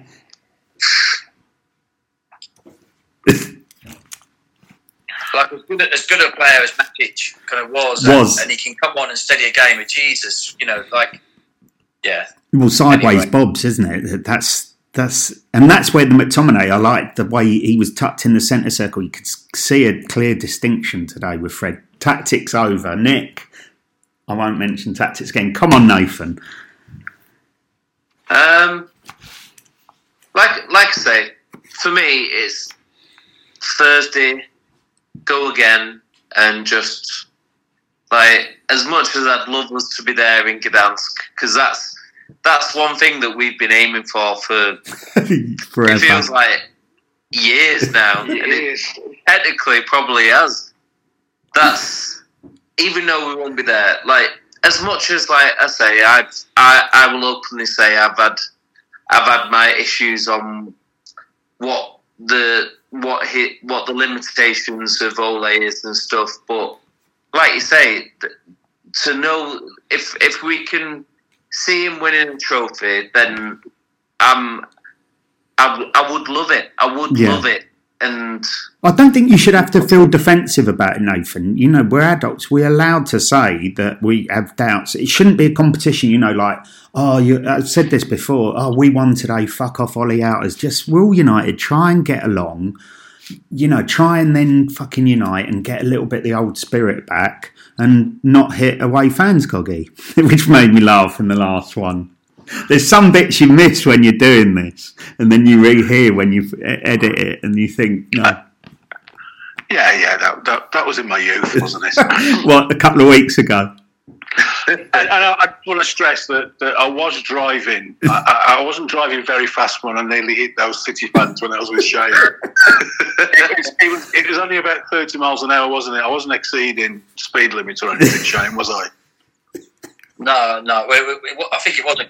S6: Like as good, as good a player as Matic kind of was,
S3: was.
S6: And, and he can come on and steady a game with Jesus, you know, like, yeah.
S3: Well, sideways
S6: anyway.
S3: Bobs, isn't it? That's that's and that's where the McTominay. I liked the way he was tucked in the centre circle. You could see a clear distinction today with Fred. Tactics over, Nick. I won't mention tactics again. Come on, Nathan.
S4: Um, like like I say, for me, it's Thursday. Go again, and just like as much as I'd love us to be there in Gdansk, because that's that's one thing that we've been aiming for for
S3: forever.
S4: It feels like years now.
S7: It is.
S4: Technically, probably has. That's even though we won't be there. Like as much as like I say, I've I I will openly say I've had I've had my issues on what the. what hit, what the limitations of Ole is and stuff, but like you say, to know if if we can see him winning a trophy, then um, I, I would love it. I would
S3: yeah.
S4: love it. And
S3: I don't think you should have to feel defensive about it, Nathan. You know, we're adults. We're allowed to say that we have doubts. It shouldn't be a competition, you know, like, oh, you, I've said this before, oh, we won today, fuck off Ollie out. It's just, we're all united. Try and get along. You know, try and then fucking unite and get a little bit of the old spirit back and not hit away fans, Coggy, which made me laugh in the last one. There's some bits you miss when you're doing this, and then you rehear when you edit it, and you think, no.
S5: Yeah, yeah, that, that, that was in my youth, wasn't it?
S3: What, a couple of weeks ago?
S5: and, and I, I want to stress that, that I was driving. I, I wasn't driving very fast when I nearly hit those City fans when I was with Shane. it, was, it, was, it was only about thirty miles an hour, wasn't it? I wasn't exceeding speed limits or anything, Shane, was I?
S6: No, no. We, we, we, I think it was a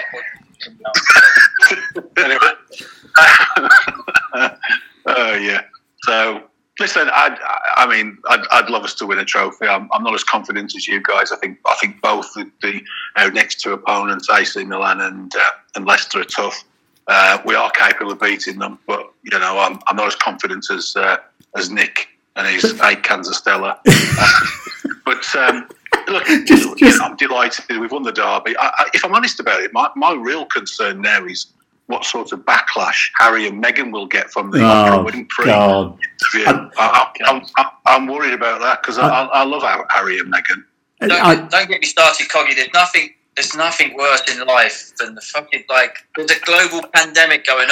S6: car park.
S5: Anyway. Oh, yeah. So, listen, I, I mean, I'd, I'd love us to win a trophy. I'm, I'm not as confident as you guys. I think I think both the, the our next two opponents, A C Milan and uh, and Leicester, are tough. Uh, we are capable of beating them, but you know, I'm I'm not as confident as uh, as Nick and his eight cans of Stella. But um, look, just, just, you know, I'm delighted we've won the derby. I, I, if I'm honest about it, my, my real concern there is what sort of backlash Harry and Meghan will get from the
S3: oh,
S5: Winfrey interview. I, I, I'm, I'm, I'm worried about that because I, I, I love Harry and Meghan.
S6: Don't,
S3: I,
S6: don't get me started, Coggy. There's nothing. There's nothing worse in life than the fucking like. There's a global pandemic going on,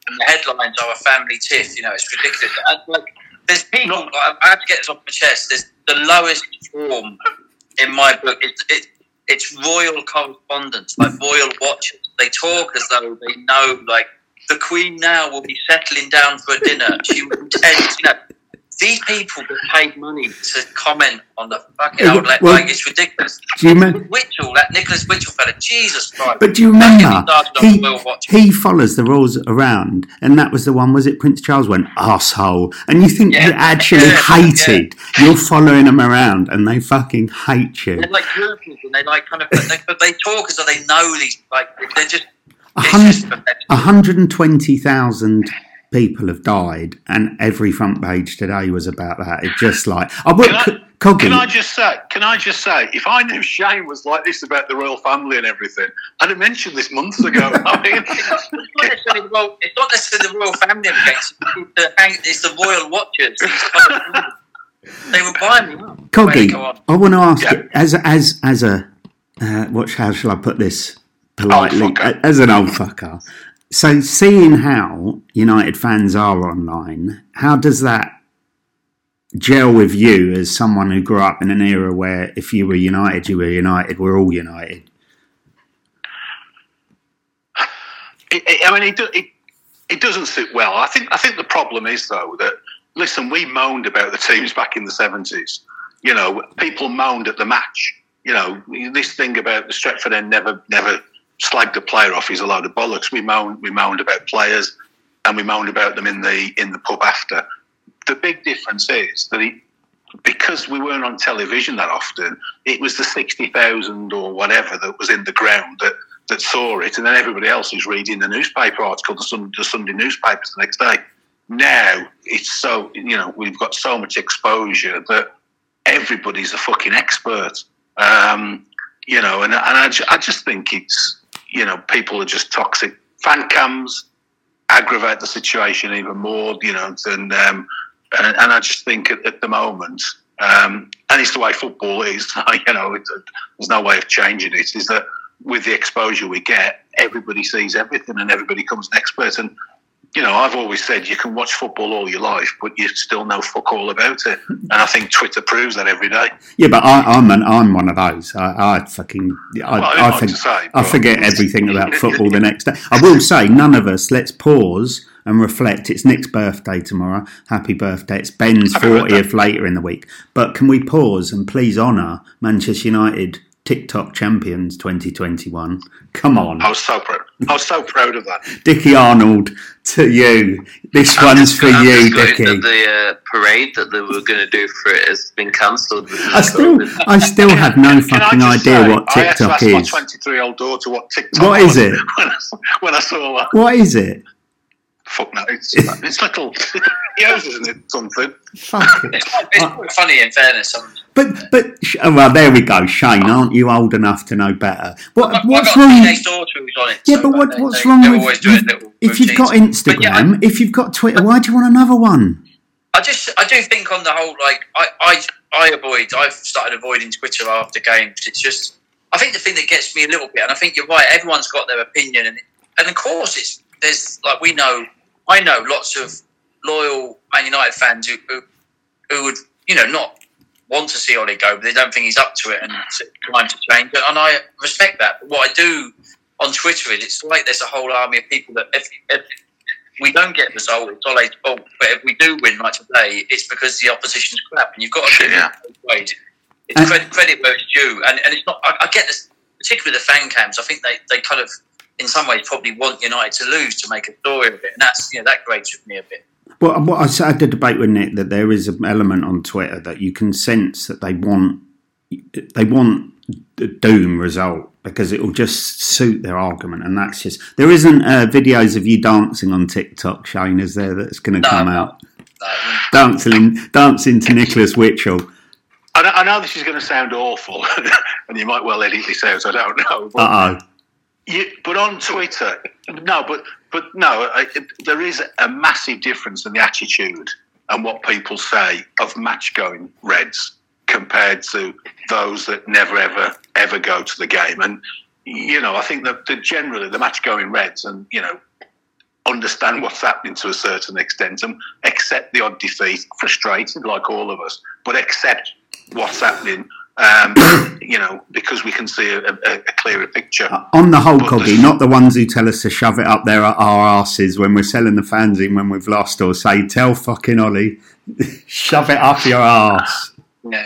S6: and the headlines are a family tiff. You know, it's ridiculous. And, like, there's people. Like, I have to get this off my chest. There's the lowest form in my book. It's it, it's royal correspondence, like royal watchers. They talk as though they know, like, the Queen now will be settling down for a dinner. She will intend, you know. These people get paid money to comment on the fucking old, like, well, like it's ridiculous.
S3: Do you remember
S6: Whittle, that Nicholas Whittle fella? Jesus Christ!
S3: But do you remember he, he follows the royals around, and that was the one. Was it Prince Charles went arsehole? And you think yeah. you actually yeah. hated? Yeah. You're following them around, and they fucking hate you.
S6: They're like groupies, and they like kind of, they, but they talk as though they know these. Like they're just
S3: one hundred twenty thousand. People have died, and every front page today was about that. It's just like I would.
S5: Can I, Coggy, can I just say? Can I just say? If I knew Shane was like this about the royal family and everything, I'd have mentioned this months ago. I mean,
S6: it's not necessarily the royal, it's not necessarily the royal family. It's the, it's the royal watchers. They were buying me up.
S3: Coggy, I want to ask yeah. you, as as as a uh, what? How shall I put this politely? As an old fucker. So, seeing how United fans are online, how does that gel with you as someone who grew up in an era where if you were United, you were United, we're all United?
S5: It, it, I mean, it, it, it doesn't sit well. I think I think the problem is, though, that, listen, we moaned about the teams back in the seventies. You know, people moaned at the match. You know, this thing about the Stretford end never, never... slagged a player off is a load of bollocks. We moaned, we moaned about players, and we moaned about them in the in the pub after. The big difference is that it, because we weren't on television that often, it was the sixty thousand or whatever that was in the ground that, that saw it, and then everybody else was reading the newspaper article, the, sun, the Sunday newspapers the next day. Now it's so, you know, we've got so much exposure that everybody's a fucking expert. Um, you know, and, and I, I just think it's, you know, people are just toxic. Fan cams aggravate the situation even more, you know, than, um, and, and I just think at, at the moment, um, and it's the way football is, you know, it's a, there's no way of changing it, is that with the exposure we get, everybody sees everything and everybody becomes an expert. And, you know, I've always said you can watch football all your life, but you still know fuck all about it. And I think Twitter proves that every day.
S3: Yeah, but I, I'm an, I'm one of those. I, I fucking I, well, I, I, think, say, I forget everything about football the next day. I will say, none of us. Let's pause and reflect. It's Nick's birthday tomorrow. Happy birthday! It's Ben's fortieth later in the week. But can we pause and please honour Manchester United TikTok champions twenty twenty-one? Come on.
S5: I was so proud. I was so proud of that.
S3: Dickie Arnold, to you. This I'm one's just, for I'm you, Dickie.
S4: That the uh, parade that they were going to do for it has been cancelled.
S3: I still, I still have no fucking idea say, what TikTok
S5: I had to ask
S3: is.
S5: my twenty-three-year-old daughter what TikTok
S3: what
S5: was.
S3: What is it?
S5: When I, when I saw that.
S3: What is it?
S5: Fuck no, it's, it's little. Yours, isn't it? Something.
S3: Fuck it.
S6: It's, it's quite funny, in fairness.
S3: But, but, oh, well, there we go, Shane. Aren't you old enough to know better? What,
S6: I've,
S3: what's
S6: I've got
S3: wrong?
S6: a teenage daughter who's on it.
S3: Yeah,
S6: so
S3: but what,
S6: they,
S3: what's
S6: they,
S3: wrong
S6: they
S3: with you, if you've got Instagram? Yeah, I, if you've got Twitter, why do you want another one?
S6: I just, I do think on the whole, like, I, I, I avoid. I've started avoiding Twitter after games. It's just, I think the thing that gets me a little bit, and I think you're right. Everyone's got their opinion, and and of course, it's there's like we know. I know lots of loyal Man United fans who, who, who would, you know, not want to see Ole go, but they don't think he's up to it and it's time to change. And I respect that. But what I do on Twitter is it's like there's a whole army of people that if, if we don't get the result, it's Ole's fault. But if we do win like today, it's because the opposition's crap. And you've got to
S5: yeah.
S6: it. It's credit, credit where it's due. And, and it's not, I, I get this, particularly with the fan cams, I think they, they kind of, in some ways, probably want United to lose to make a story of it, and that's, you know, that grates with me a bit.
S3: Well, what I had a debate with Nick that there is an element on Twitter that you can sense that they want they want the doom result because it will just suit their argument, and that's just there isn't uh, videos of you dancing on TikTok, Shane, is there? That's going to no, come out
S6: no.
S3: dancing dancing to Nicholas Whittle.
S5: I know, I know this is going to sound awful, and you might well edit this out. I don't know.
S3: Uh oh.
S5: You, but on Twitter, no, but but no, I, there is a massive difference in the attitude and what people say of match-going Reds compared to those that never, ever, ever go to the game. And, you know, I think that, that generally the match-going Reds, and, you know, understand what's happening to a certain extent and accept the odd defeat, frustrated like all of us, but accept what's happening, um, you know, because we can see a, a, a clearer picture.
S3: Uh, on the whole,
S5: But
S3: Coggy,
S5: the-
S3: not the ones who tell us to shove it up there at our arses when we're selling the fanzine when we've lost, or say, tell fucking Ollie, shove it up your arse.
S6: Yeah.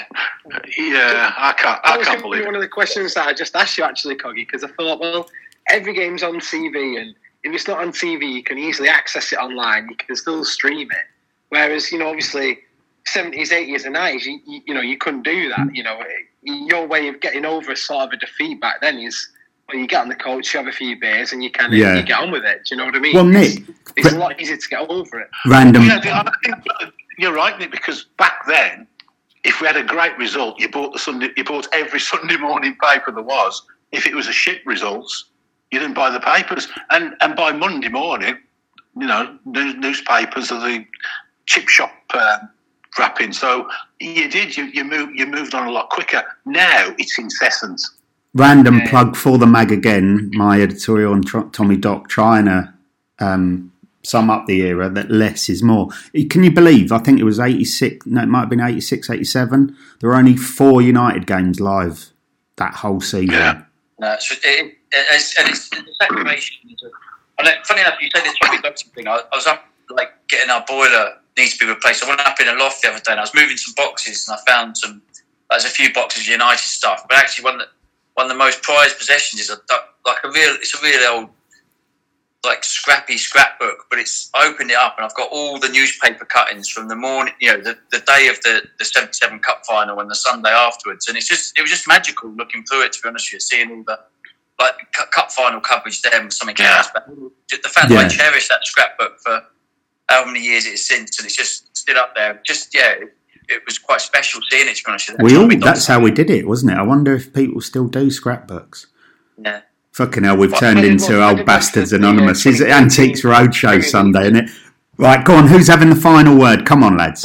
S5: Yeah, I can't,
S7: That
S5: I
S7: was
S5: can't
S7: going to
S5: believe
S7: be one
S5: it.
S7: of the questions that I just asked you, actually, Coggy, because I thought, well, every game's on T V, and if it's not on T V, you can easily access it online. You can still stream it. Whereas, you know, obviously, seventies, eighties, and nineties, you, you, you know, you couldn't do that. You know, your way of getting over a sort of a defeat back then is, well, you get on the coach, you have a few beers, and you kind of
S3: Yeah.
S7: you get on with it. Do you know what I mean?
S3: Well, Nick,
S7: it's, it's a lot easier to get over it.
S3: random.
S5: Yeah, I think you're right, Nick, because back then, if we had a great result, you bought the Sunday, you bought every Sunday morning paper there was. If it was a shit result, you didn't buy the papers, and and by Monday morning, you know, news, newspapers are the chip shop um, wrapping. So you did, you you moved you moved on a lot quicker. Now it's incessant.
S3: Random plug for the mag again. My editorial on Tr- Tommy Dock trying to um, sum up the era that less is more. Can you believe? I think it was eighty-six. No, it might have been eighty-six, eighty-seven. There were only four United games live that whole season.
S5: Yeah.
S6: No, it's, it, it, it's, and it's the saturation. And it, funny enough, you said this Tommy Doxon thing. I, I was up, like, getting our boiler needs to be replaced. I went up in a loft the other day and I was moving some boxes and I found some, there's a few boxes of United stuff. But actually, one that one of the most prized possessions is a like a real, it's a really old, like scrappy scrapbook. But it's I opened it up and I've got all the newspaper cuttings from the morning, you know, the, the day of the, the seventy-seven Cup final and the Sunday afterwards. And it's just, it was just magical looking through it. To be honest with you, seeing all the like cup final coverage there was something
S5: Yeah.
S6: else. But the fact
S3: Yeah.
S6: that I cherish that scrapbook for how many years it is since, and it's just still up there. Just yeah. It, it was quite special seeing it. To be honest with you,
S3: We all,
S6: Tommy
S3: that's
S6: Doxon.
S3: how we did it, wasn't it? I wonder if people still do scrapbooks.
S6: Yeah.
S3: Fucking hell, we've
S5: Well,
S3: turned
S7: I did
S3: into
S7: watch- I
S3: old
S7: did
S3: bastards
S7: watch the, uh,
S3: anonymous. Is it
S7: twenty
S3: Antiques
S7: nineteen
S3: Roadshow
S7: Premier
S3: Sunday,
S7: League.
S3: isn't it? Right, go on. Who's having the final word? Come on, lads.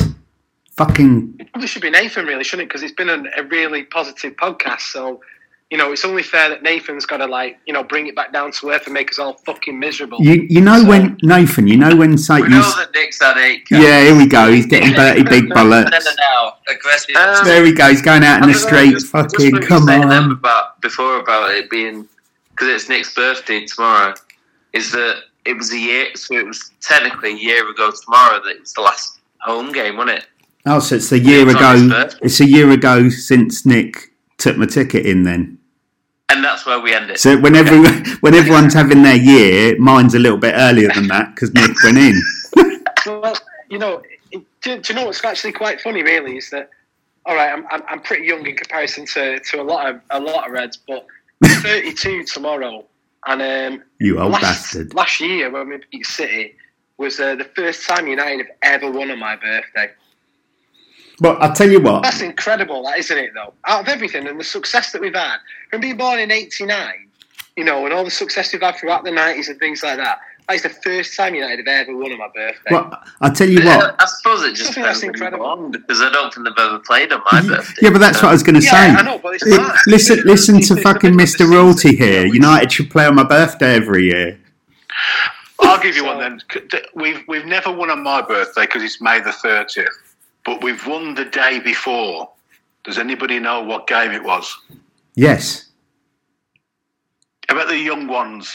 S3: Fucking
S7: It probably should be Nathan, really, shouldn't it? Because it's been a, a really positive podcast. So, you know, it's only fair that Nathan's got to, like, you know, bring it back down to earth and make us all fucking miserable.
S3: you. You know
S7: So-
S3: when Nathan. You know when say
S4: We
S3: you.
S4: know that Nick's had eight.
S3: Yeah, here we go. He's getting dirty big bullets.
S6: Better now, aggressive.
S4: Um,
S3: There he goes, going out in
S4: I
S3: the
S4: don't know,
S3: streets.
S4: just- just
S3: Fucking
S4: what you
S3: come
S4: said them
S3: on.
S4: about before about it being because it's Nick's birthday tomorrow. Is that it was a year? So it was technically a year ago tomorrow that it was the last home game, wasn't it?
S3: Oh, so it's a year
S4: It's on his
S3: ago.
S4: birthday.
S3: It's a year ago since Nick took my ticket in. Then.
S4: And that's where we end it.
S3: So when every, when everyone's having their year, mine's a little bit earlier than that because Nick went in.
S7: Well, you know, it, do, do you know what's actually quite funny? Really, is that all right? I'm, I'm I'm pretty young in comparison to, to a lot of a lot of Reds, but I'm thirty-two tomorrow, and um,
S3: You old
S7: last,
S3: bastard.
S7: last year when we beat City was uh, the first time United have ever won on my birthday.
S3: But I'll tell you what.
S7: That's incredible, that isn't it? Though, out of everything and the success that we've had from being born in eighty-nine, you know, and all the success we've had throughout the nineties and things like that. That is the first time United have ever won on my birthday.
S3: Well, I'll tell you what.
S4: I suppose it just
S7: I think that's
S4: depends when you're
S7: incredible.
S4: born, because I don't think they've ever played on my birthday.
S3: Yeah, but that's what I was going to
S7: Yeah,
S3: say.
S7: I know, but it's
S3: It-
S7: mad.
S3: listen,
S7: It's-
S3: listen
S7: it's-
S3: to
S7: it's
S3: fucking
S7: the middle of
S3: Mister
S7: the
S3: Royalty
S7: season,
S3: here.
S7: you know,
S3: United should play on my birthday every year.
S5: I'll give you
S7: So-
S5: one then. We've we've never won on my birthday because it's May the thirtieth, but we've won the day before. Does anybody know what game it was?
S3: Yes.
S5: How about the young ones?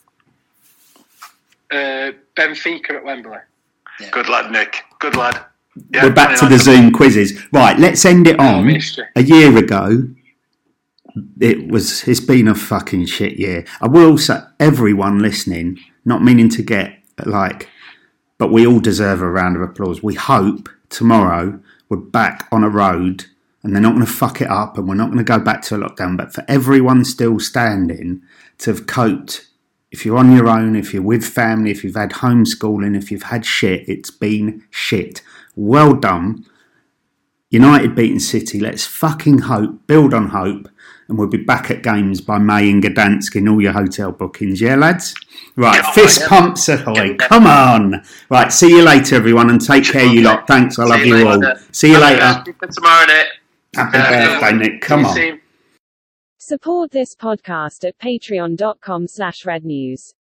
S7: Uh, Benfica at Wembley.
S5: Good lad, Nick. Good lad. Yeah,
S3: We're back to the
S5: twenty-ninth of-
S3: Zoom quizzes. Right, let's end it on.
S7: history.
S3: A year ago, it was. It's been a fucking shit year. I will say, everyone listening, not meaning to get like, but we all deserve a round of applause. We hope tomorrow we're back on a road and they're not going to fuck it up and we're not going to go back to a lockdown. But for everyone still standing to have coped, if you're on your own, if you're with family, if you've had homeschooling, if you've had shit, it's been shit. Well done. United beating City. Let's fucking hope, build on hope, and we'll be back at games by May in Gdansk in all your hotel bookings. Yeah, lads? Right,
S5: Yeah,
S3: fist
S5: yeah.
S3: pumps ahoy.
S6: Yeah.
S3: Come on. Right, see you later, everyone, and take care, you lot. Thanks, I love
S4: See you
S3: you all.
S4: later.
S3: See you later.
S4: Happy birthday tomorrow, Nick.
S3: Happy
S4: Yeah.
S3: birthday, Nick. Come on.
S7: See you soon.
S1: Support this podcast at patreon.com slash rednews.